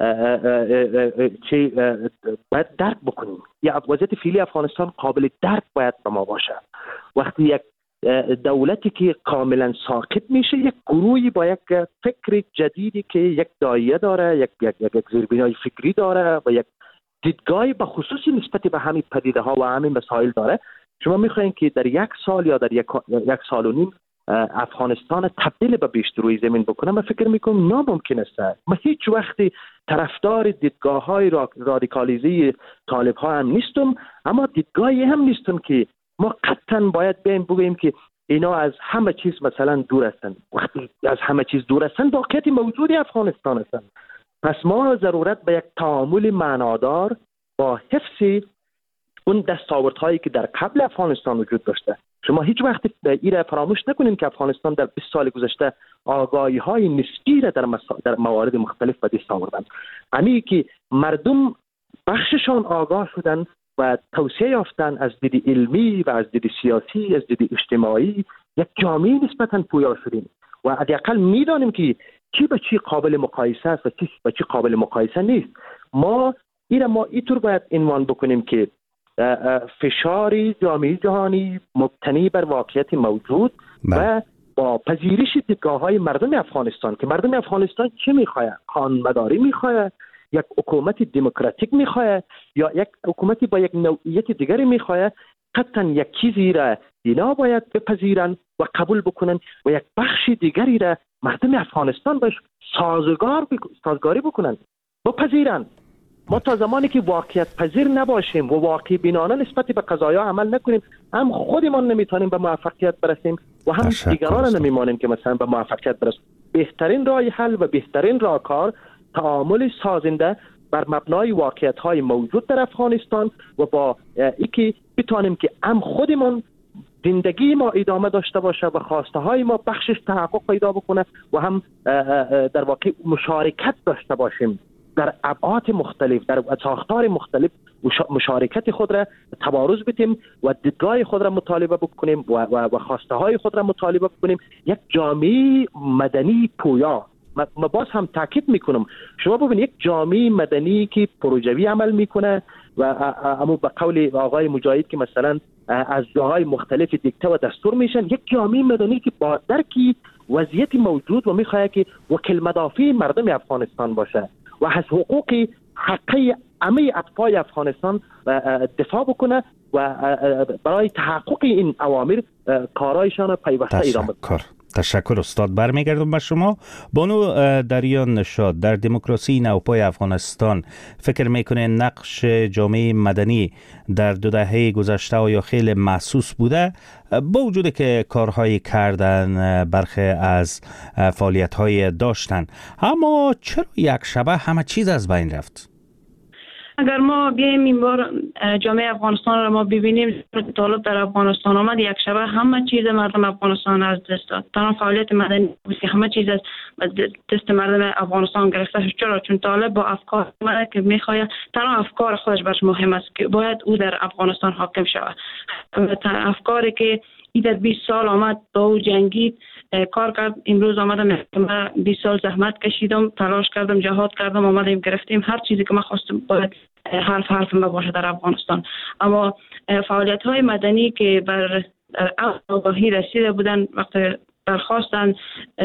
چه باید درک بکنیم، یا وضعیت فعلی افغانستان قابل درک باید به ما باشه. وقتی یک دولتی که کاملا ساقط میشه، یک گروهی با یک فکر جدیدی که یک دایه داره، یک یک یک زیربنای فکری داره و یک دیدگاهی به خصوصی نسبت به همین پدیده ها و همین مسائل داره، شما میخواین که در یک سال یا در یک, یک سال و نیم افغانستان تبدیل به بیشتر روی زمین بکنه؟ من فکر میکنم ناممکن است. من هیچ وقتی طرفدار دیدگاه های رادیکالیزی طالب ها هم نیستم، اما دیدگاهی هم نیستم که ما قطعا باید بیم بگوییم که اینا از همه چیز مثلا دور هستند. وقتی از همه چیز دور هستند، واقعیت موجودی افغانستان هستند. پس ما ضرورت به یک تعامل معنادار با حفظ اون دستاوردهایی که در قبل افغانستان وجود داشته. شما هیچ وقت این را فراموش نکنید که افغانستان در بیست سال گذشته آگاهی های نسبی را در, مسا... در موارد مختلف به دست آوردند. همین که مردم بخششان آگاه شدند و توسعه یافتن از دید علمی و از دید سیاسی، از دید اجتماعی، یک جامعه نسبتاً پویا شدیم و حداقل میدانیم که چی به چی قابل مقایسه است و چی به چی قابل مقایسه نیست. ما این ما اینطور باید عنوان بکنیم که فشار جامعه جهانی مبتنی بر واقعیت موجود و با پذیرش دیدگاه‌های مردم افغانستان که مردم افغانستان چی می‌خواد؟ قانون‌مداری می‌خواد، یک حکومت دموکراتیک می‌خواد یا یک حکومتی با یک نوعیت دیگری می‌خواد؟ قطعاً یک چیزی را اینا باید بپذیرن و قبول بکنن و یک بخش دیگری را مردم افغانستان باش سازگار بک... سازگاری بکنن، بپذیرن. ما تا زمانی که واقعیت پذیر نباشیم و واقعی بینانه نسبت به قضایا عمل نکنیم، هم خودمان نمیتونیم به موفقیت برسیم و هم دیگران نمیمانیم که مثلا به موفقیت برسیم. بهترین راه حل و بهترین راهکار تعامل سازنده بر مبنای واقعیت‌های موجود در افغانستان و با اینکه بتوانیم که هم خودمان زندگی ما ادامه داشته باشه و خواسته های ما بخشش تحقق پیدا بکنه و هم در واقع مشارکت داشته باشیم در ابعاد مختلف، در ساختار مختلف مشارکت خود را تبارز بدیم و دیدگاه خود را مطالبه بکنیم و, و, و خواسته های خود را مطالبه بکنیم. یک جامعه مدنی پویا. ما باز هم تاکید میکنم، شما ببینید یک جامعه مدنی که پروژوی عمل میکنه و اما به قول آقای مجاهد که مثلا از جاهای مختلف دیکته و دستور میشن، یک جامعه مدنی که با درکی وضعیت موجود و میخواد که وکیل مدافع مردم افغانستان باشه و از حقوق حقی همه اطفال افغانستان دفاع بکنه و برای تحقق این اوامر کارایشان پیوسته ادامه بده. تشکر استاد. برمیگردم به شما. بانو دریان نشاد، در دموکراسی نوپای افغانستان فکر میکنه نقش جامعه مدنی در دو دهه گذشته آیا خیلی محسوس بوده، با وجود که کارهایی کردن، برخی از فعالیت‌های داشتن، اما چرا یک شبه همه چیز از بین رفت؟ اگر ما بیایم این بار جامعه افغانستان را ما ببینیم، طالب در افغانستان آمد، یک شبه همه چیز مردم افغانستان از دست داد. تنها فعالیت مدنی بود که همه چیز از دست مردم افغانستان گرفته شد. چرا؟ چون طالب با افکار اومده که میخواد، تنها افکار خودش برش مهم است که باید او در افغانستان حاکم شود. افکاری که این بیست سال آمد با او جنگید، کار کرد. امروز آمدم من بیست سال زحمت کشیدم، تلاش کردم، جهاد کردم، آمدیم گرفتیم هر چیزی که من خواستم باید حرف حرف ما باشه در افغانستان. اما فعالیت های مدنی که بر آگاهی رسیده بودن وقت برخواستن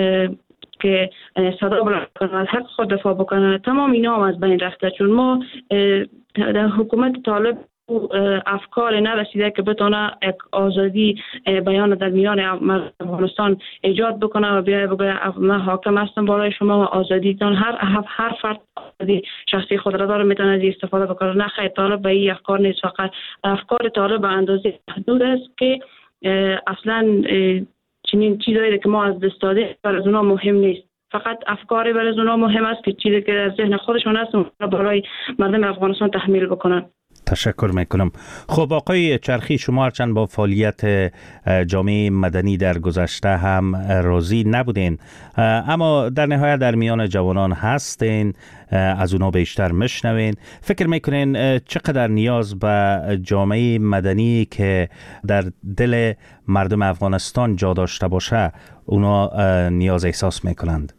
که صدا بلند کنن، از حق خود دفاع بکنن، تمام اینا هم از بین رفته. چون ما در حکومت طالب افکار نرسیده که بتونه یک آزادی بیان در میان افغانستان ایجاد بکنه و بیای بگه من حاکم هستم بالای شما و آزادیتان، هر هر فرد آزادی شخصی خود را داره، میتونه از استفاده بکنه. نه خیر، طالب به این افکار نیست. فقط افکار طالب به اندازه محدود است که اصلا چنین چیزایی که ما از دست داده برای اونا مهم نیست. فقط افکاری برای اونا مهم است که چیزی که از ذهن خودشون هست برای مردم افغانستان تحمیل بکنن. تشکر میکنم. خب آقای چرخی، شما هرچند با فعالیت جامعه مدنی در گذشته هم راضی نبودین، اما در نهایت در میان جوانان هستین، از اونا بیشتر مشنوین. فکر میکنین چقدر نیاز به جامعه مدنی که در دل مردم افغانستان جا داشته باشه اونا نیاز احساس میکنند؟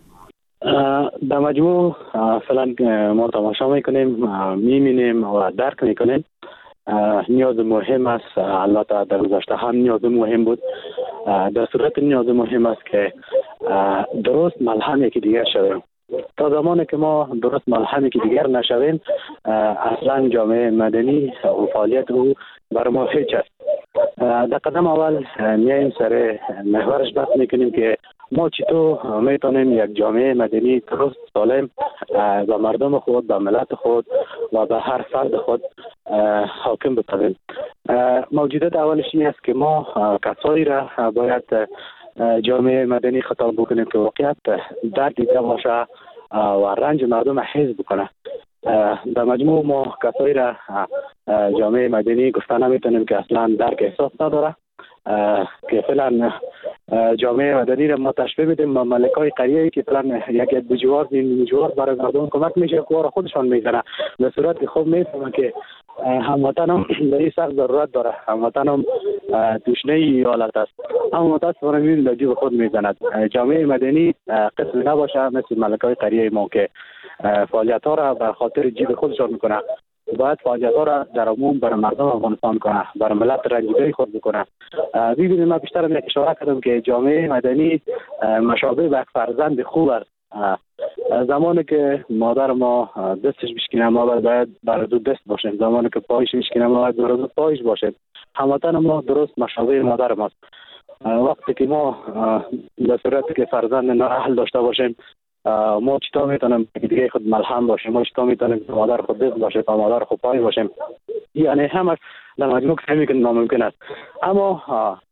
در مجموع فعلا ما تماشا میکنیم، میبینیم و درک میکنیم. نیاز مهم است، البته در گذشته هم نیاز مهم بود. در صورت نیاز مهم است که درست ملهم یکی دیگر شویم. تا زمانی که ما درست ملهم یکی دیگر نشویم، اصلا جامعه مدنی و فعالیت او برای ما هیچ است. در قدم اول میایم سر محورش بحث میکنیم که ما چطور میتونیم یک جامعه مدنی درست سالم به مردم خود، به ملت خود و به هر فرد خود حاکم بکنیم. موجودات اولش این است که ما کسایی را باید جامعه مدنی خطاب بکنیم که واقعیت درد دیده باشه و رنج مردم حس بکنه. در مجموع ما کسایی را جامعه مدنی گفته نمیتونیم که اصلا درک احساس نداره، که فعلا جامعه مدنی را ما تشبیه میدیم با ملکای قریه‌ای که فعلا یک یک بجوار بجوار برای مردم کمک میشه، کار خودشان میزنه. به صورت خوب میفهمه که هموطنم در این سخت ضرورت داره، هموطنم تشنه ای حالت است، اما متاسفانه میبینیم در جیب خود میزند. جامعه مدنی قسم نباشه مثل ملکای قریه ما که فعالیت ها را بر خاطر جیب خودشان میکنه. باید فعالیت ها را در عموم برای مردم افغانستان کنه، برای ملت رنجیده خود بکنه. ببینید من بیشتر یک اشاره کردم که جامعه مدنی مشابه به فرزند خوب است. زمانی که مادر ما دستش بشکنه ما باید برای دو دست باشیم، زمانی که پایش بشکنه ما باید برای دو پایش باشیم. هموطن ما درست مشابه مادر ماست. وقتی که ما به صورتی که فرزند نااهل داشته باشیم، ما چطور میتونیم دیگه خود ملهم باشیم، ما چطور میتونیم مادر خود دست باشیم و مادر خود پای باشیم. یعنی همش در مجموع همین که ناممکن است. اما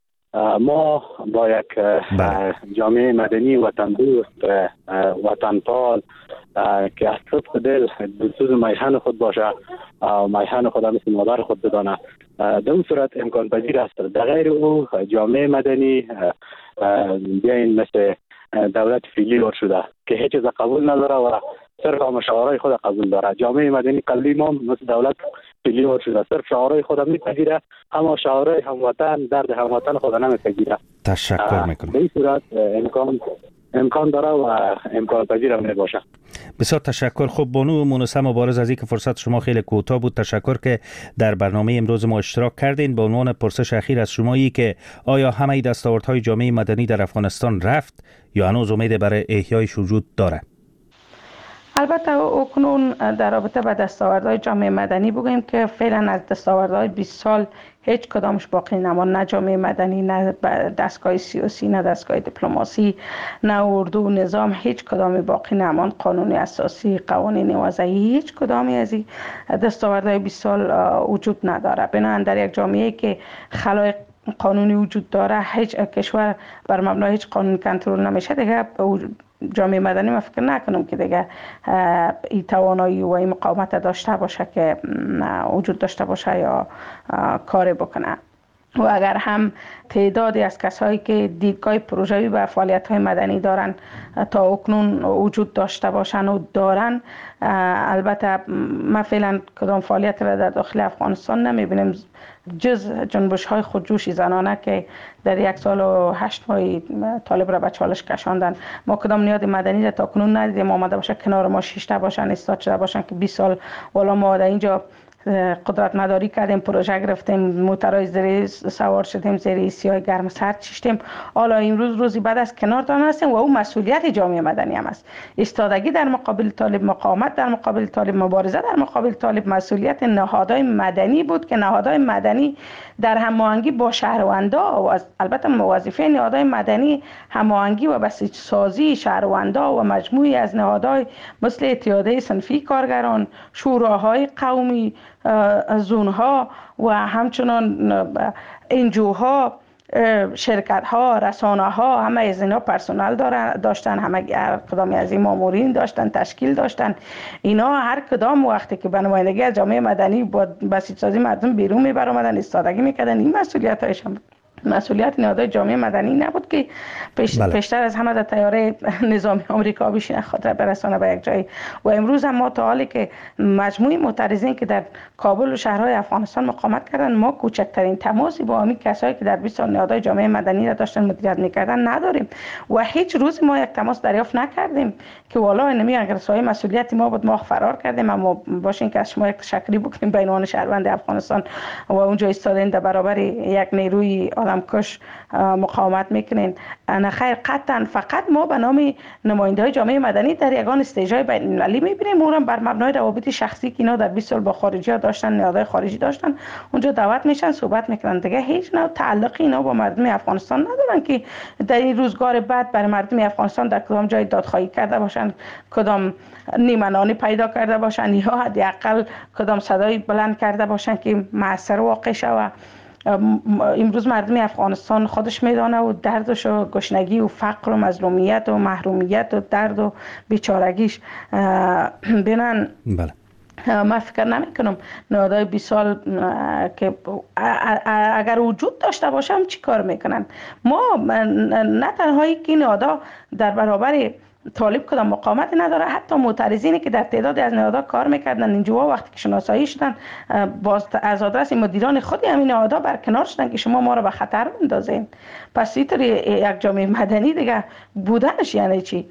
ما با یک جامعه مدنی وطن دوست، وطن پال که از صدق دل دلسوز میهن خود باشه، میهن خود مثل مادر خود بدانه، در اون صورت امکان پذیر است. در غیر او جامعه مدنی بیاین مثل دولت فعلی ور شده که هیچ چیز قبول نداره و صرف مشاورای خود قبول داره. جامعه مدنی قبلی ما مثل دولت فعلی ور شده، صرف شعارهای خود میپذیره اما شعارهای هموطن درد هموطن خود نمیپذیره. تشکر میکنم. به این صورت امکان امکان داره و امکان پذیر هم باشه. بسیار تشکر. خب بانو مونسه مبارز از اینکه فرصت شما خیلی کوتاه بود، تشکر که در برنامه امروز ما اشتراک کردین. به عنوان پرسش اخیر از شما ای که آیا همه دستاوردهای جامعه مدنی در افغانستان رفت یا هنوز امید برای احیایش وجود داره؟ البته اکنون در رابطه با دستاوردهای جامعه مدنی بگوییم که فعلا از دستاوردهای بیست سال هیچ کدامش باقی نماند. نه جامعه مدنی، نه دستگاه سیاسی، نه دستگاه دیپلماسی، نه اردو نظام، هیچ کدامی باقی نماند. قانون اساسی، قوانین وضعی، هیچ کدامی از این دستاوردهای بیست سال وجود نداره. بنابراین در یک جامعه که خلای قانونی وجود داره، هیچ کشور بر مبنای هیچ قانون کنترل نمیشه، دیگه جامعه مدنی من فکر نکنم که دیگه این توانایی و این مقاومت داشته باشه که وجود داشته باشه یا کاری بکنه. و اگر هم تعدادی از کسایی که دیدگاه پروژوی به فعالیت‌های مدنی دارن تا اکنون وجود داشته باشن و دارن، البته ما فعلا کدام فعالیت را در داخل افغانستان نمیبینیم جز جنبش‌های خودجوش زنانه که در یک سال و هشت ماه طالب را به چالش کشاندن. ما کدام نیاد مدنی را تا کنون ندیدیم آمده باشه کنار ما شیشته باشن، استاد شده باشن که بیست سال والا ما در اینجا قدرت مداری کردیم، پروژه گرفتیم، موترهای زیر سوار شدیم، زیر سیاه گرم سرد چشتیم. حالا امروز روزی بعد از کنار دارن هستیم و او مسئولیت جامعه مدنی هم است. ایستادگی در مقابل طالب، مقاومت در مقابل طالب، مبارزه در مقابل طالب مسئولیت نهادهای مدنی بود که نهادهای مدنی در هماهنگی با شهروندا و البته وظیفه نهادهای مدنی هماهنگی و بسیج سازی شهروندا و مجموعی از نهادهای مثل اتحادیه صنفی کارگران، شوراهای قومی، زونها و همچنان انجوها، شرکت ها، رسانه ها، همه از اینا پرسنل داشتن، همه هر کدام از این مامورین داشتن، تشکیل داشتن. اینا هر کدام وقتی که به نمایندگی از جامعه مدنی با بسیج سازی مردم بیرون میبرامدن ایستادگی میکردن، این مسئولیت هایشان بود. مسئولیت نهادهای جامعه مدنی نبود که پیش بله. پیشتر از همه در تیاره نظامی آمریکا بشینه خاطر برسانه به یک جایی. و امروز هم ما تا حالی که مجموعی معترضین که در کابل و شهرهای افغانستان مقاومت کردن، ما کوچکترین تماسی با همین کسایی که در بیست سال نهادهای جامعه مدنی را داشتن مدیریت میکردن نداریم و هیچ روز ما یک تماس دریافت نکردیم که والا اینمی اگر سایه مسئولیت ما بود ما فرار کردیم، اما باشین که از شما یک تشکری بکنیم به عنوان شهروند افغانستان و اونجا ایستادین در برابر یک نیروی آدمکش مقاومت میکنین. نه خیر، قطعا فقط ما به نام نماینده های جامعه مدنی در یگان استیجای بین المللی میبینیم، اونم بر مبنای روابط شخصی که اینا در بیست سال با خارجی ها داشتن، نهادهای خارجی داشتن، اونجا دعوت میشن صحبت میکنن. دیگه هیچ نوع تعلقی اینا با مردم افغانستان ندارن که در این روزگار بعد برای مردم افغانستان در کدام جای دادخواهی کرده باشن، کدام نیمنانی پیدا کرده باشن یا حداقل کدام صدای بلند کرده باشن که مؤثر واقع شود. امروز مردم افغانستان خودش میدانه و دردش و گشنگی و فقر و مظلومیت و محرومیت و درد و بیچارگیش بینن. بله. من فکر نمی کنم نهادهای بیست سال که اگر وجود داشته باشم چی کار میکنن. ما نه تنهایی که نهادها در برابر طالب کدام مقاومت نداره، حتی معترضینی که در تعداد از نهادها کار میکردن اینجا وقتی که شناسایی شدن باز از آدرس مدیران خود همین نهادها برکنار شدن که شما ما رو به خطر میندازین. پس اینطوری یک جامعه مدنی دیگه بودنش یعنی چی؟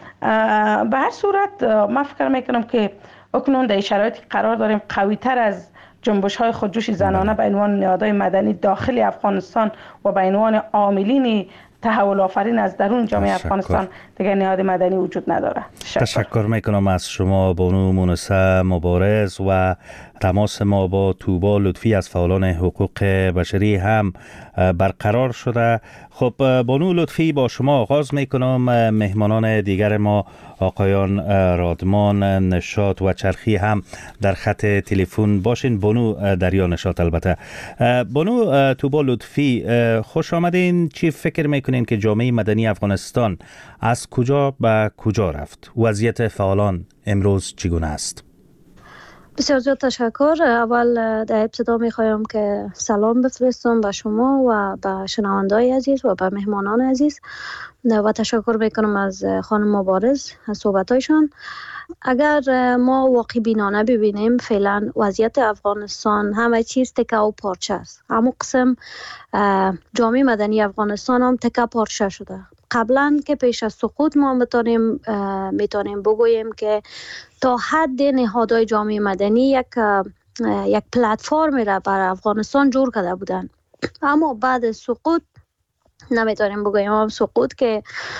به هر صورت من فکر میکنم که اکنون در شرایطی قرار داریم قوی تر از جنبش های خودجوش زنانه به عنوان نهادهای مدنی داخل افغانستان و به عنوان عاملین تحول آفرین از درون جامعه تشکر. افغانستان دیگه نهاد مدنی وجود نداره. تشکر, تشکر میکنم از شما بانو مونسه مبارز و تماس ما با توبا لطفی از فعالان حقوق بشری هم برقرار شده. خب بانو لطفی با شما آغاز میکنم. مهمانان دیگر ما آقایان رادمان، نشاط و چرخی هم در خط تلفن باشین. بانو دریا نشاط البته. بانو توبا لطفی خوش آمدین. چی فکر میکنین که جامعه مدنی افغانستان از کجا به کجا رفت؟ وضعیت فعالان امروز چگونه است؟ بسیار زیاد تشکر. اول در ابتدا میخوایم که سلام بفرستم به شما و به شنونده‌های عزیز و به مهمانان عزیز و تشکر میکنم از خانم مبارز از صحبتایشان. اگر ما واقع بینانه ببینیم فعلا وضعیت افغانستان همه چیز تکه و پارچه است. همون قسم جامعه مدنی افغانستان هم تکه پارچه شده. قبلا که پیش از سقوط ما میتونیم میتونیم بگوییم که تا حد نهادهای جامعه مدنی یک یک پلتفرمی را برای افغانستان جور کرده بودند، اما بعد سقوط نمیتونیم بگوییم هم سقوط که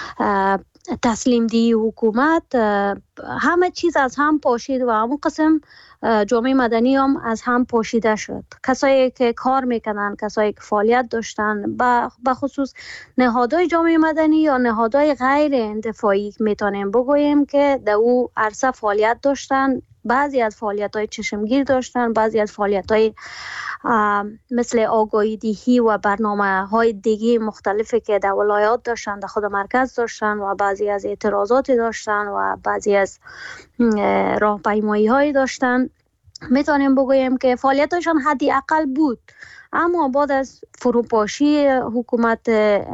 تسلیم دی حکومت همه چیز از هم پاشید و همون قسم جامعه مدنی هم از هم پاشیده شد. کسایی که کار میکنن، کسایی که فعالیت داشتن، به خصوص نهادهای جامعه مدنی یا نهادهای غیر انتفاعی میتونیم بگوییم که در او عرصه فعالیت داشتن. بعضی از فعالیت‌های چشمگیر داشتن، بعضی از فعالیت‌های مثل آگاهی دهی و برنامه‌های دیگه مختلفی که در ولایات داشتن، در خود مرکز داشتن و بعضی از اعتراضاتی داشتن و بعضی از راهپیمایی‌هایی داشتن. میتونیم بگوییم که فعالیتشان حدی اقل بود، اما بعد از فروپاشی حکومت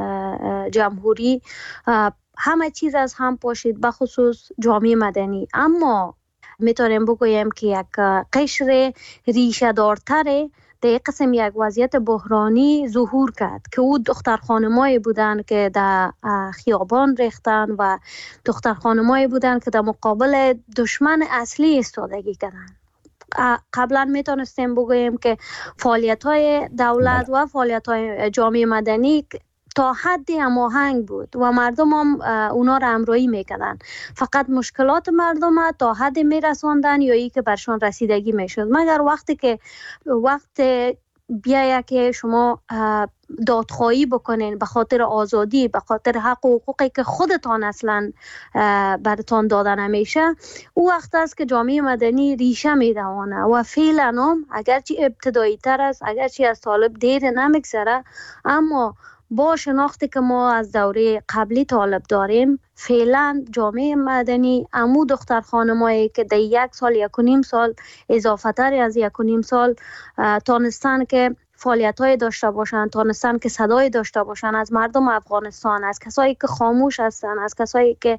جمهوری همه چیز از هم پاشید، به خصوص جامعه مدنی. اما میتونیم بگوییم که یک قشر ریشه دارتره در قسم یک وضعیت بحرانی ظهور کرد که او دختر خانمایی بودن که در خیابان ریختن و دختر خانمایی بودن که در مقابل دشمن اصلی ایستادگی کردن. قبلا میتونستیم بگوییم که فعالیت های دولت و فعالیت های جامعه مدنی تا حدی هماهنگ بود و مردم هم اونا را همراهی میکردن، فقط مشکلات مردم تا حدی میرساندن یا ای که برشان رسیدگی میشد. مگر وقتی که وقت بیایه که شما دادخواهی بکنین به خاطر آزادی، به خاطر حق و حقوقی که خودتان اصلا برتان داده نمیشه، او وقت است که جامعه مدنی ریشه میدوانه و فعلا هم اگرچه ابتدایی تر است، اگرچه از طالب دیر نمیگذره، اما با شناختی که ما از دوره قبلی طالب داریم، فعلا جامعه مدنی امو دختر خانمایی که در یک سال یک و نیم سال اضافه تر از یک و نیم سال تانستن که فعالیت های داشته باشن، تانستن که صدای داشته باشن از مردم افغانستان، از کسایی که خاموش هستن، از کسایی که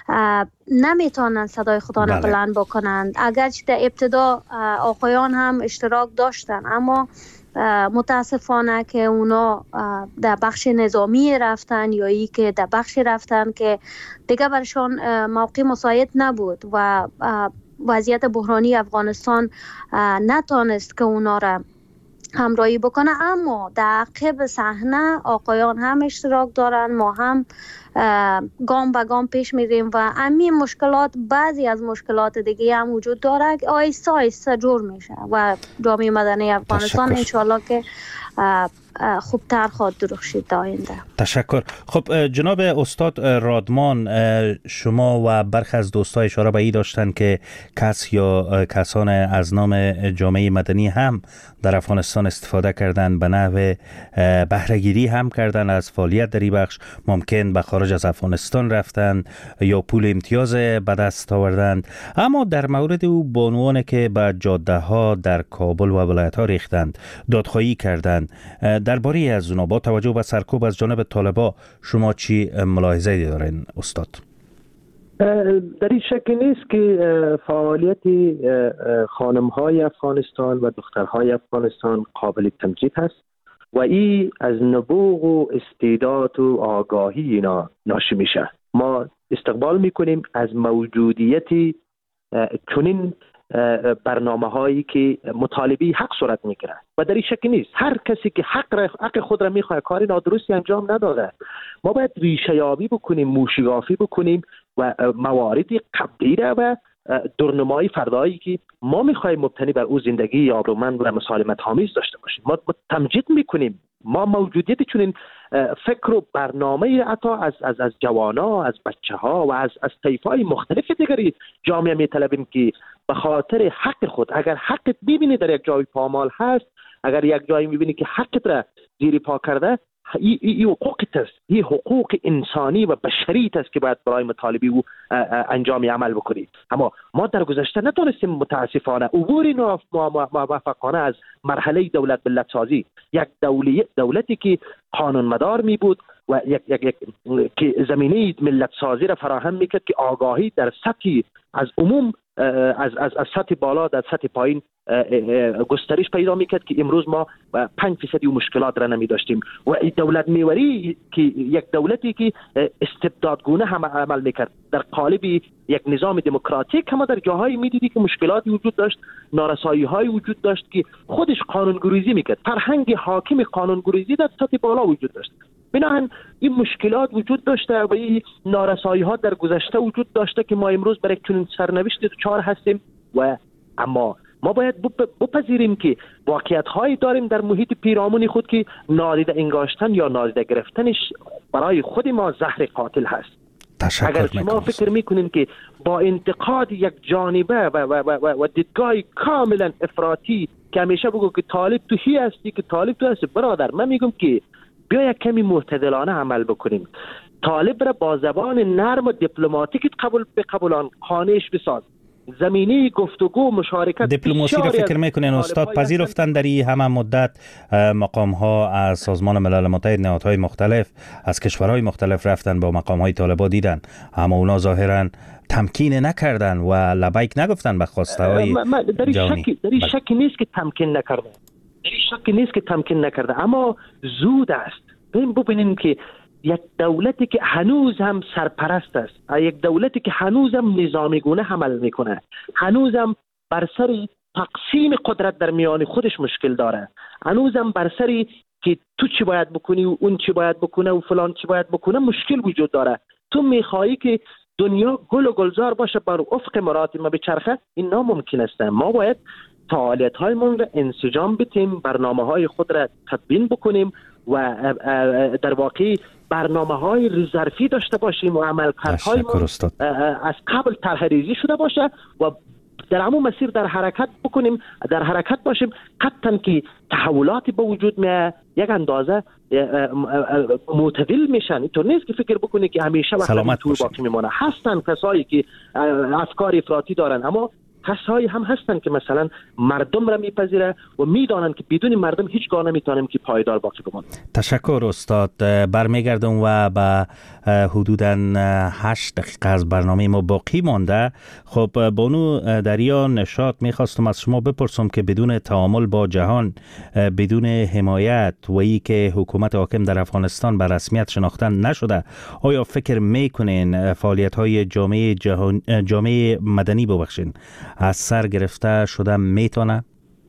نمیتونن صدای خدا را بلند بکنند. اگرچه در ابتدا آقایان هم اشتراک داشتن، اما متاسفانه که اونا در بخش نظامی رفتن یا ای که در بخش رفتن که دیگه برشان موقع مساعد نبود و وضعیت بحرانی افغانستان نتانست که اونا را همراهی بکنه. اما در عقب صحنه آقایان هم اشتراک دارن، ما هم گام به گام پیش میریم و همین مشکلات، بعضی از مشکلات دیگه هم وجود داره، آیسته آیسته جور میشه و جامعه مدنی افغانستان انشالله که خوبتر خواهد درخشید در آینده. تشکر. خب جناب استاد رادمان، شما و برخی از دوستان اشاره به این داشتن که کس یا کسان از نام جامعه مدنی هم در افغانستان استفاده کردن، به نحو بهره‌گیری هم کردن از فعالیت در این بخش، ممکن به خارج از افغانستان رفتن یا پول امتیاز به دست آوردند. اما در مورد او بانوان که به جاده ها در کابل و ولایت ها ریختند دادخواهی کردند، درباره از اونا با توجه به سرکوب از جانب طالبا شما چی ملاحظه دارین استاد؟ در این شک نیست که فعالیت خانم‌های افغانستان و دخترهای افغانستان قابل تمجید هست و این از نبوغ و استعداد و آگاهی اینا ناشی میشه. ما استقبال میکنیم از موجودیت چنین برنامه هایی که مطالبه حق صورت میگیره و در این شک نیست هر کسی که حق, حق خود را میخواه کاری نادرستی انجام نداده. ما باید ریشه یابی بکنیم، موشیافی بکنیم و موارد قبلی را و درنمای فردایی که ما میخوایم مبتنی بر او زندگی آبرومند و مسالمت آمیز داشته باشیم ما تمجید میکنیم. ما موجودیت چنین فکر و برنامه عطا از از از جوانا، از بچه ها و از از طیف‌های مختلف دیگری جامعه میطلبیم که به خاطر حق خود، اگر حقت ببینی در یک جای پامال هست، اگر یک جایی میبینی که حقت را زیر پا کرده، این ای حقوقت است، این حقوق انسانی و بشریت است که باید برای مطالبه او انجام عمل بکنید. اما ما در گذشته نتونستیم متاسفانه عبور موفقانه از مرحله دولت ملت سازی، یک دولت دولتی که قانون مدار می بود و یک یک یک که زمینه ملت سازی را فراهم میکرد که آگاهی در سطح از عموم از از از سطح بالا در سطح پایین گسترش پیدا میکرد که امروز ما پنج فیصدی مشکلات را نمی داشتیم و دولت میوری که یک دولتی که استبدادگونه هم عمل میکرد در قالب یک نظام دموکراتیک، هم در جاهایی میدیدی که مشکلاتی وجود داشت، نارسایی های وجود داشت که خودش قانونگریزی میکرد. فرهنگ حاکم قانونگریزی در سطح بالا وجود داشت. بنابراین این مشکلات وجود داشته و این نارسایی ها در گذشته وجود داشته که ما امروز برای چنین سرنوشت دچار هستیم. و اما ما باید بپذیریم که واقعیت هایی داریم در محیط پیرامون خود که نادیده انگاشتن یا نادیده گرفتنش برای خود ما زهر قاتل هست. اگر شما فکر میکنین که با انتقاد یک جانبه و, و, و, و, و دیدگاه کاملا افراطی که همیشه بگو که طالب تو هی هستی که طالب تو هستی، برادر من میگم که بیا یک کمی معتدلانه عمل بکنیم. طالب را با زبان نرم و دیپلماتیک قبول به قبولان خانهش بساز. زمینه گفتگو مشارکت دیپلماسی را فکر میکنین استاد پذیرفتن در این همه مدت مقام ها از سازمان ملل متحد، نهادهای مختلف از کشورهای مختلف رفتن با مقام های طالبان دیدن، اما اونا ظاهرا تمکین نکردن و لبیک نگفتن به خواسته های جهانی. در این شکی نیست که تمکین نکردن، در این شکی نیست که تمکین نکرده، اما زود است. ببین ببینیم که یک دولتی که هنوز هم سرپرست است، یک دولتی که هنوز هم نظامی گونه عمل میکنه، هنوز هم بر سر تقسیم قدرت در میان خودش مشکل داره، هنوز هم بر سر که تو چی باید بکنی و اون چی باید بکنه و فلان چی باید بکنه مشکل وجود داره. تو میخوایی که دنیا گل و گلزار باشه بر افق مراد ما بچرخه، این ناممکن است. ما باید فعالیت هایمون را انسجام بدیم، برنامه های خود را تدوین بکنیم و در واقع برنامه های رزرفی داشته باشیم و عملکردهای از قبل طرح‌ریزی شده باشه و در همون مسیر در حرکت بکنیم، در حرکت باشیم. قطعاً که تحولاتی به وجود میاد یک اندازه متویل میشن. اینطور نیست که فکر بکنی که همیشه وقتی طور باقی میمونه. هستن کسایی که افکار افراطی دارن، اما کسایی هم هستن که مثلا مردم را میپذیره و میدانن که بدون مردم هیچگاه نمیتونیم که پایدار باقی بمونه. تشکر استاد. برمیگردم و به حدوداً هشت دقیقه از برنامه ما باقی مانده. خب بانو دریا نشاط، میخواستم از شما بپرسم که بدون تعامل با جهان، بدون حمایت و ای که حکومت حاکم در افغانستان به رسمیت شناخته نشده، آیا فکر میکنین فعالیت های جامعه جهان جامعه مدنی ببخشین از سر گرفته شده میتونه؟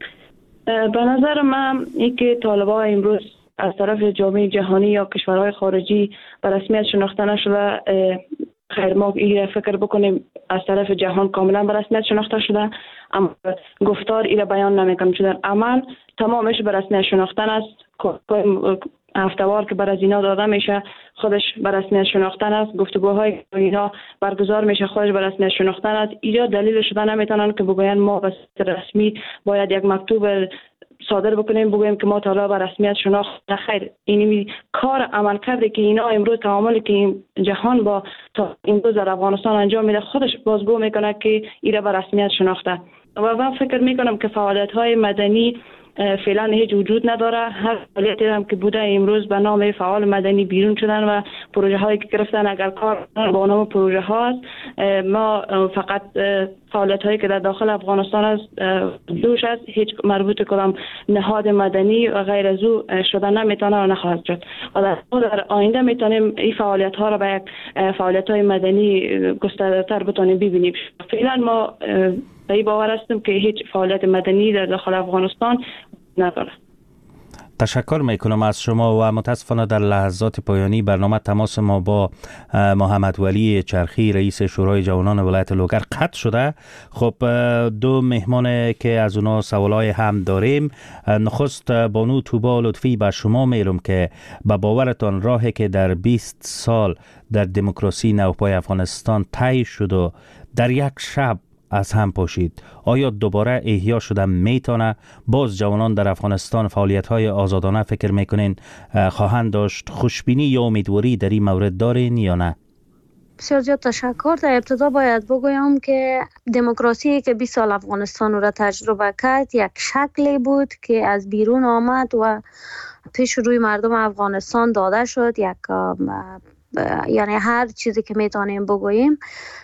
به نظر من این که طالبان امروز از طرف جامعه جهانی یا کشورهای خارجی به رسمیت شناخته نشده، خیر ما این فکر بکنیم از طرف جهان کاملا به رسمیت شناخته شده، اما گفتار این بیان نمیکنم شدن. عمل تمامش به رسمیت شناختن است. هفته‌وار که بر از اینا داده میشه خودش بر رسمیت شناختن است. گفتگوهای اینا برگزار میشه خودش بر رسمیت شناختن است. اینجا دلیل شده نمیتونن که بگوین ما به صورت رسمی باید یک مکتوب صادر بکنیم بگویم که ما تا بر رسمیت شناخت. خیر، این کار عمل کرده که اینا امروز تعاملی که جهان با تا امروز در افغانستان انجام میده خودش بازگو میکنه که اینا بر رسمیت شناخته. و من فکر میکنم که فعالیت های مدنی فعلا هیچ وجود نداره. هر فعالیتی هم که بوده امروز به نام فعال مدنی بیرون شدن و پروژه هایی که گرفتن اگر کار با نام پروژه هاست. ما فقط فعالیت هایی که در داخل افغانستان است دوش است، هیچ مربوط کدام نهاد مدنی و غیر از او شده نمیتونه و نخواهد شد. و در آینده میتونیم این فعالیت ها را به یک فعالیت های مدنی گسترده‌تر بتونیم ببینیم. فعلا ما به این باور هستیم که هیچ فعالیت مدنی در داخل افغانستان نداره. تشکر میکنم از شما و متاسفانه در لحظات پایانی برنامه تماس ما با محمد ولی چرخی رئیس شورای جوانان ولایت لوگر قطع شده. خب دو مهمان که از اونا سوالای هم داریم. نخست بانو توبا لطفی به شما میرم که به باورتان راهی که در بیست سال در دموکراسی نوپای افغانستان طی شد و در یک شب از هم پاشید، آیا دوباره احیا شده میتونه؟ باز جوانان در افغانستان فعالیت‌های آزادانه فکر میکنین خواهند داشت؟ خوشبینی یا امیدواری در این مورد دارین یا نه؟ بسیار زیاد تشکر. در ابتدا باید بگویم که دموکراسی که بیست سال افغانستان را تجربه کرد یک شکلی بود که از بیرون آمد و پیش روی مردم افغانستان داده شد. یک یعنی هر چیزی که میتونیم بگوییم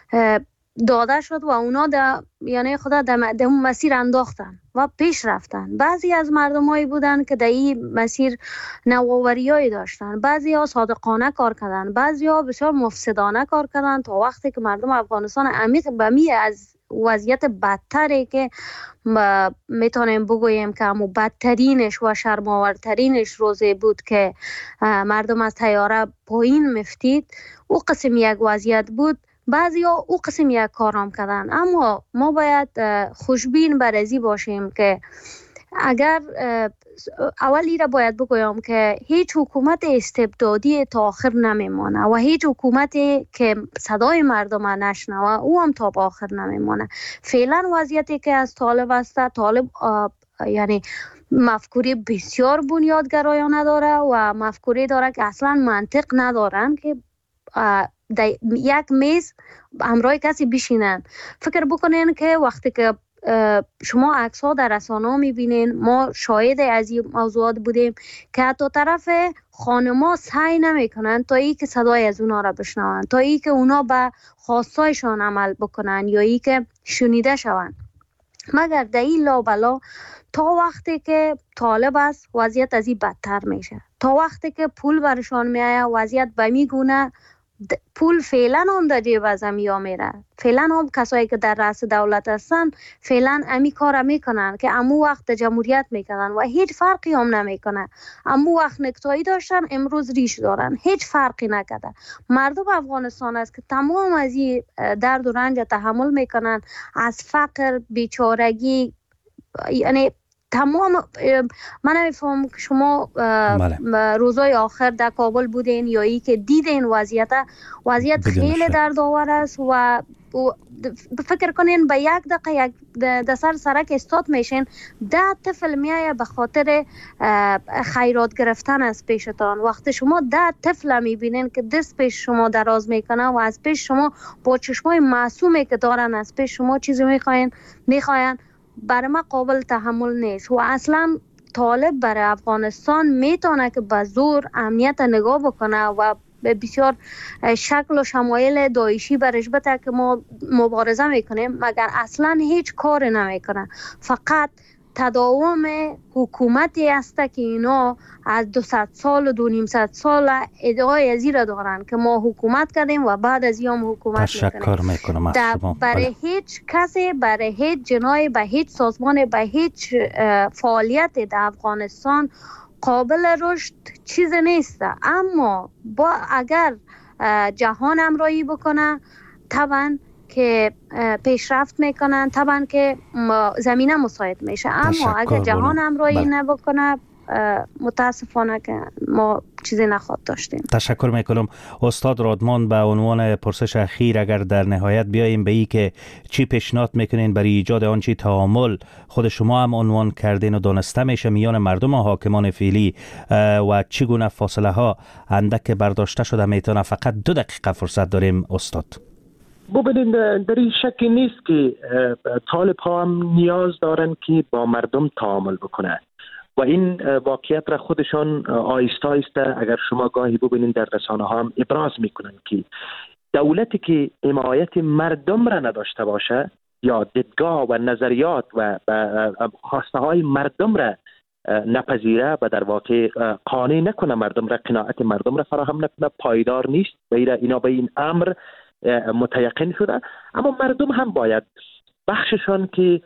داده شد و اونا دا یعنی خدا در مسیر انداختن و پیش رفتن. بعضی از مردمایی بودن که در این مسیر نوآوری‌هایی داشتن، بعضی ها صادقانه کار کردن، بعضی ها بسیار مفسدانه کار کردن تا وقتی که مردم افغانستان عمیق به می از وضعیت بدتری که میتونیم بگوییم که همون بدترینش و شرم‌آورترینش روزی بود که مردم از طیاره پایین میفتید، او قسم یک وضعیت بود. بعضی ها او قسم یک کارام کردن. اما ما باید خوشبین بر ازی باشیم که اگر اولی را باید بگویم که هیچ حکومت استبدادی تا آخر نمیمانه و هیچ حکومتی که صدای مردم نشنوه او هم تا آخر نمیمانه. فعلا وضعیتی که از طالب است، طالب یعنی مفکوری بسیار بنیادگرایانه داره و مفکوری داره که اصلا منطق ندارن که یک میز همراه کسی بشینن. فکر بکنین که وقتی که شما عکس ها در رسانه میبینین، ما شاهد از این موضوعات بودیم که حتی طرف خانما سعی نمیکنن تا ای که صدای از اونا را بشنون، تا ای که اونا به خواستایشان عمل بکنن یا ای که شنیده شون، مگر در این لابلا تا وقتی که طالب است وضعیت از این بدتر میشه. تا وقتی که پول برشان میایه وضعیت به میگونه پول فعلا هم در جیب از امیا میره. فعلا هم کسایی که در رأس دولت هستن فعلا امی کار میکنن که امو وقت جمهوریت میکنن و هیچ فرقی هم نمیکنه. امو وقت نکتایی داشتن امروز ریش دارن، هیچ فرقی نکرده. مردم افغانستان است که تمام از این درد و رنج تحمل میکنن، از فقر، بیچارگی، یعنی تمام. من نمیفهم که شما روزای آخر در کابل بودین یا ای که دیدین وضعیت وضعیت خیلی دردآور است و فکر کنین به یک دقیقه یک در سر سرک استاد میشین، ده طفل میایه به خاطر خیرات گرفتن از پیشتان. وقتی شما ده طفل میبینین که دست پیش شما دراز میکنه و از پیش شما با چشمای معصومی که دارن از پیش شما چیزی میخواین میخواین برای ما قابل تحمل نیست. و اصلا طالب برای افغانستان میتونه که به زور امنیت نگاه بکنه و به بسیار شکل و شمایل داعشی برش بده که ما مبارزه میکنیم، مگر اصلا هیچ کار نمیکنه. فقط تداوم حکومتی است که اینا از دویست سال و دو نیمصد سال ادعای از این دارن که ما حکومت کردیم و بعد از این هم حکومت تشکر میکنم. برای هیچ کسی، برای هیچ جنای، به هیچ سازمان، به هیچ فعالیت در افغانستان قابل رشد چیز نیست. اما با اگر جهان همراهی بکنه طبعا که پیشرفت میکنن، طبعا که زمینه مساعد میشه. اما اگر جهان همراهی نبکنه متاسفانه که ما چیزی نخواهد داشتیم. تشکر میکنم. استاد رادمان، به عنوان پرسش اخیر اگر در نهایت بیاییم به ای که چی پیشنهاد میکنین برای ایجاد آنچه تعامل خود شما هم عنوان کردین و دانسته میشه میان مردم و حاکمان فعلی و چگونه فاصله ها اندک برداشته شده میتونه. فقط دو دقیقه فرصت داریم استاد. ببینید در این شکی نیست که طالب ها هم نیاز دارن که با مردم تعامل بکنه و این واقعیت را خودشان آیسته آیسته اگر شما گاهی ببینید در رسانه ها هم ابراز میکنن که دولتی که حمایت مردم را نداشته باشه یا دیدگاه و نظریات و خواسته های مردم را نپذیره و در واقع قانع نکنه مردم را، قناعت مردم را فراهم نکنه، پایدار نیست و اینا به این امر متیقن شده. اما مردم هم باید بخششان که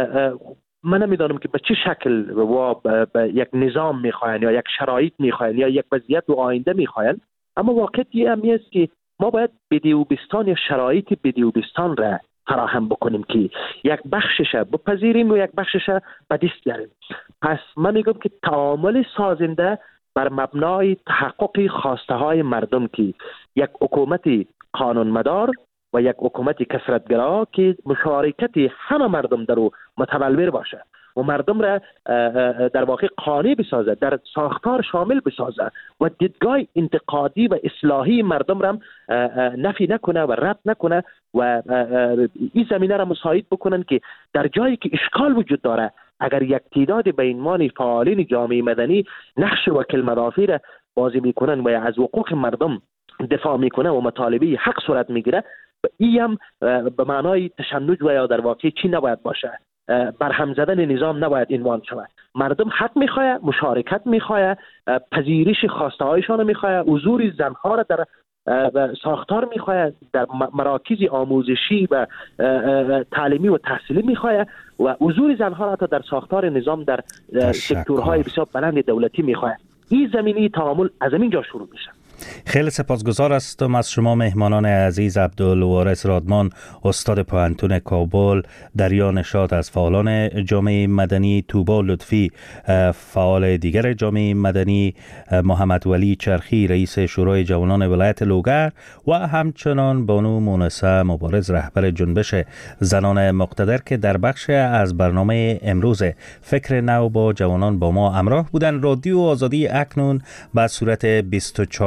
من نمیدانم که به چه شکل و به یک نظام میخواین یا یک شرایط میخواین یا یک وضعیت و آینده میخواین، اما واقعیت یه همی است که ما باید بدیوبستان یا شرایط بدیوبستان را فراهم بکنیم که یک بخشش بپذیریم و یک بخشش به دست بیاریم. پس من میگم که تعامل سازنده بر مبنای تحقق خواسته های مردم که یک حکومت قانون مدار و یک حکومت کثرتگرا که مشارکت همه مردم در او متبلور باشه و مردم را در واقع قانع بسازه، در ساختار شامل بسازه و دیدگاه انتقادی و اصلاحی مردم را نفی نکنه و رد نکنه و این زمینه را مساعد بکنن که در جایی که اشکال وجود داره اگر یک تعداد بینمان فعالین جامعه مدنی نقش وکیل مدافع را بازی میکنن و از حقوق مردم دفاع میکنه و مطالبه حق صورت میگیره، این هم به معنای تشنج و یا در واقع چی نباید باشه، برهم زدن نظام نباید عنوان شود. مردم حق میخواه، مشارکت میخواه، پذیرش خواسته هایشان میخواه، حضور زنها را در ساختار میخواه، در مراکز آموزشی و تعلیمی و تحصیلی میخواه و حضور زنها را در ساختار نظام در سکتورهای بسیار بلند دولتی میخواه. این زمینی تعامل از اینجا شروع میشه. خیلی سپاسگزار هستم از شما مهمانان عزیز. عبدالوارث رادمان، استاد پوهنتون کابل، دریا نشاط از فعالان جامعه مدنی، توبا لطفی فعال دیگر جامعه مدنی، محمد ولی چرخی رئیس شورای جوانان ولایت لوگر و همچنان بانو مونسه مبارز رهبر جنبش زنان مقتدر که در بخش از برنامه امروز فکر نو با جوانان با ما همراه بودن. رادیو آزادی اکنون به صورت بیست و چهار ساعته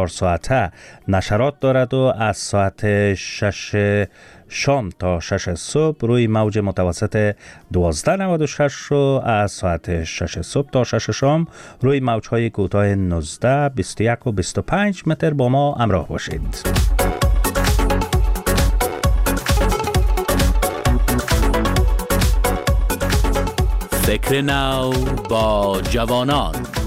رابطه نشرات دارد و از ساعت شش شام تا شش صبح روی موج متوسط دوازده نود و شش رو از ساعت شش صبح تا شش شام روی موجهای کوتاه نوزده، بیست و یک و بیست و پنج متر با ما همراه باشید. فکر نو با جوانان.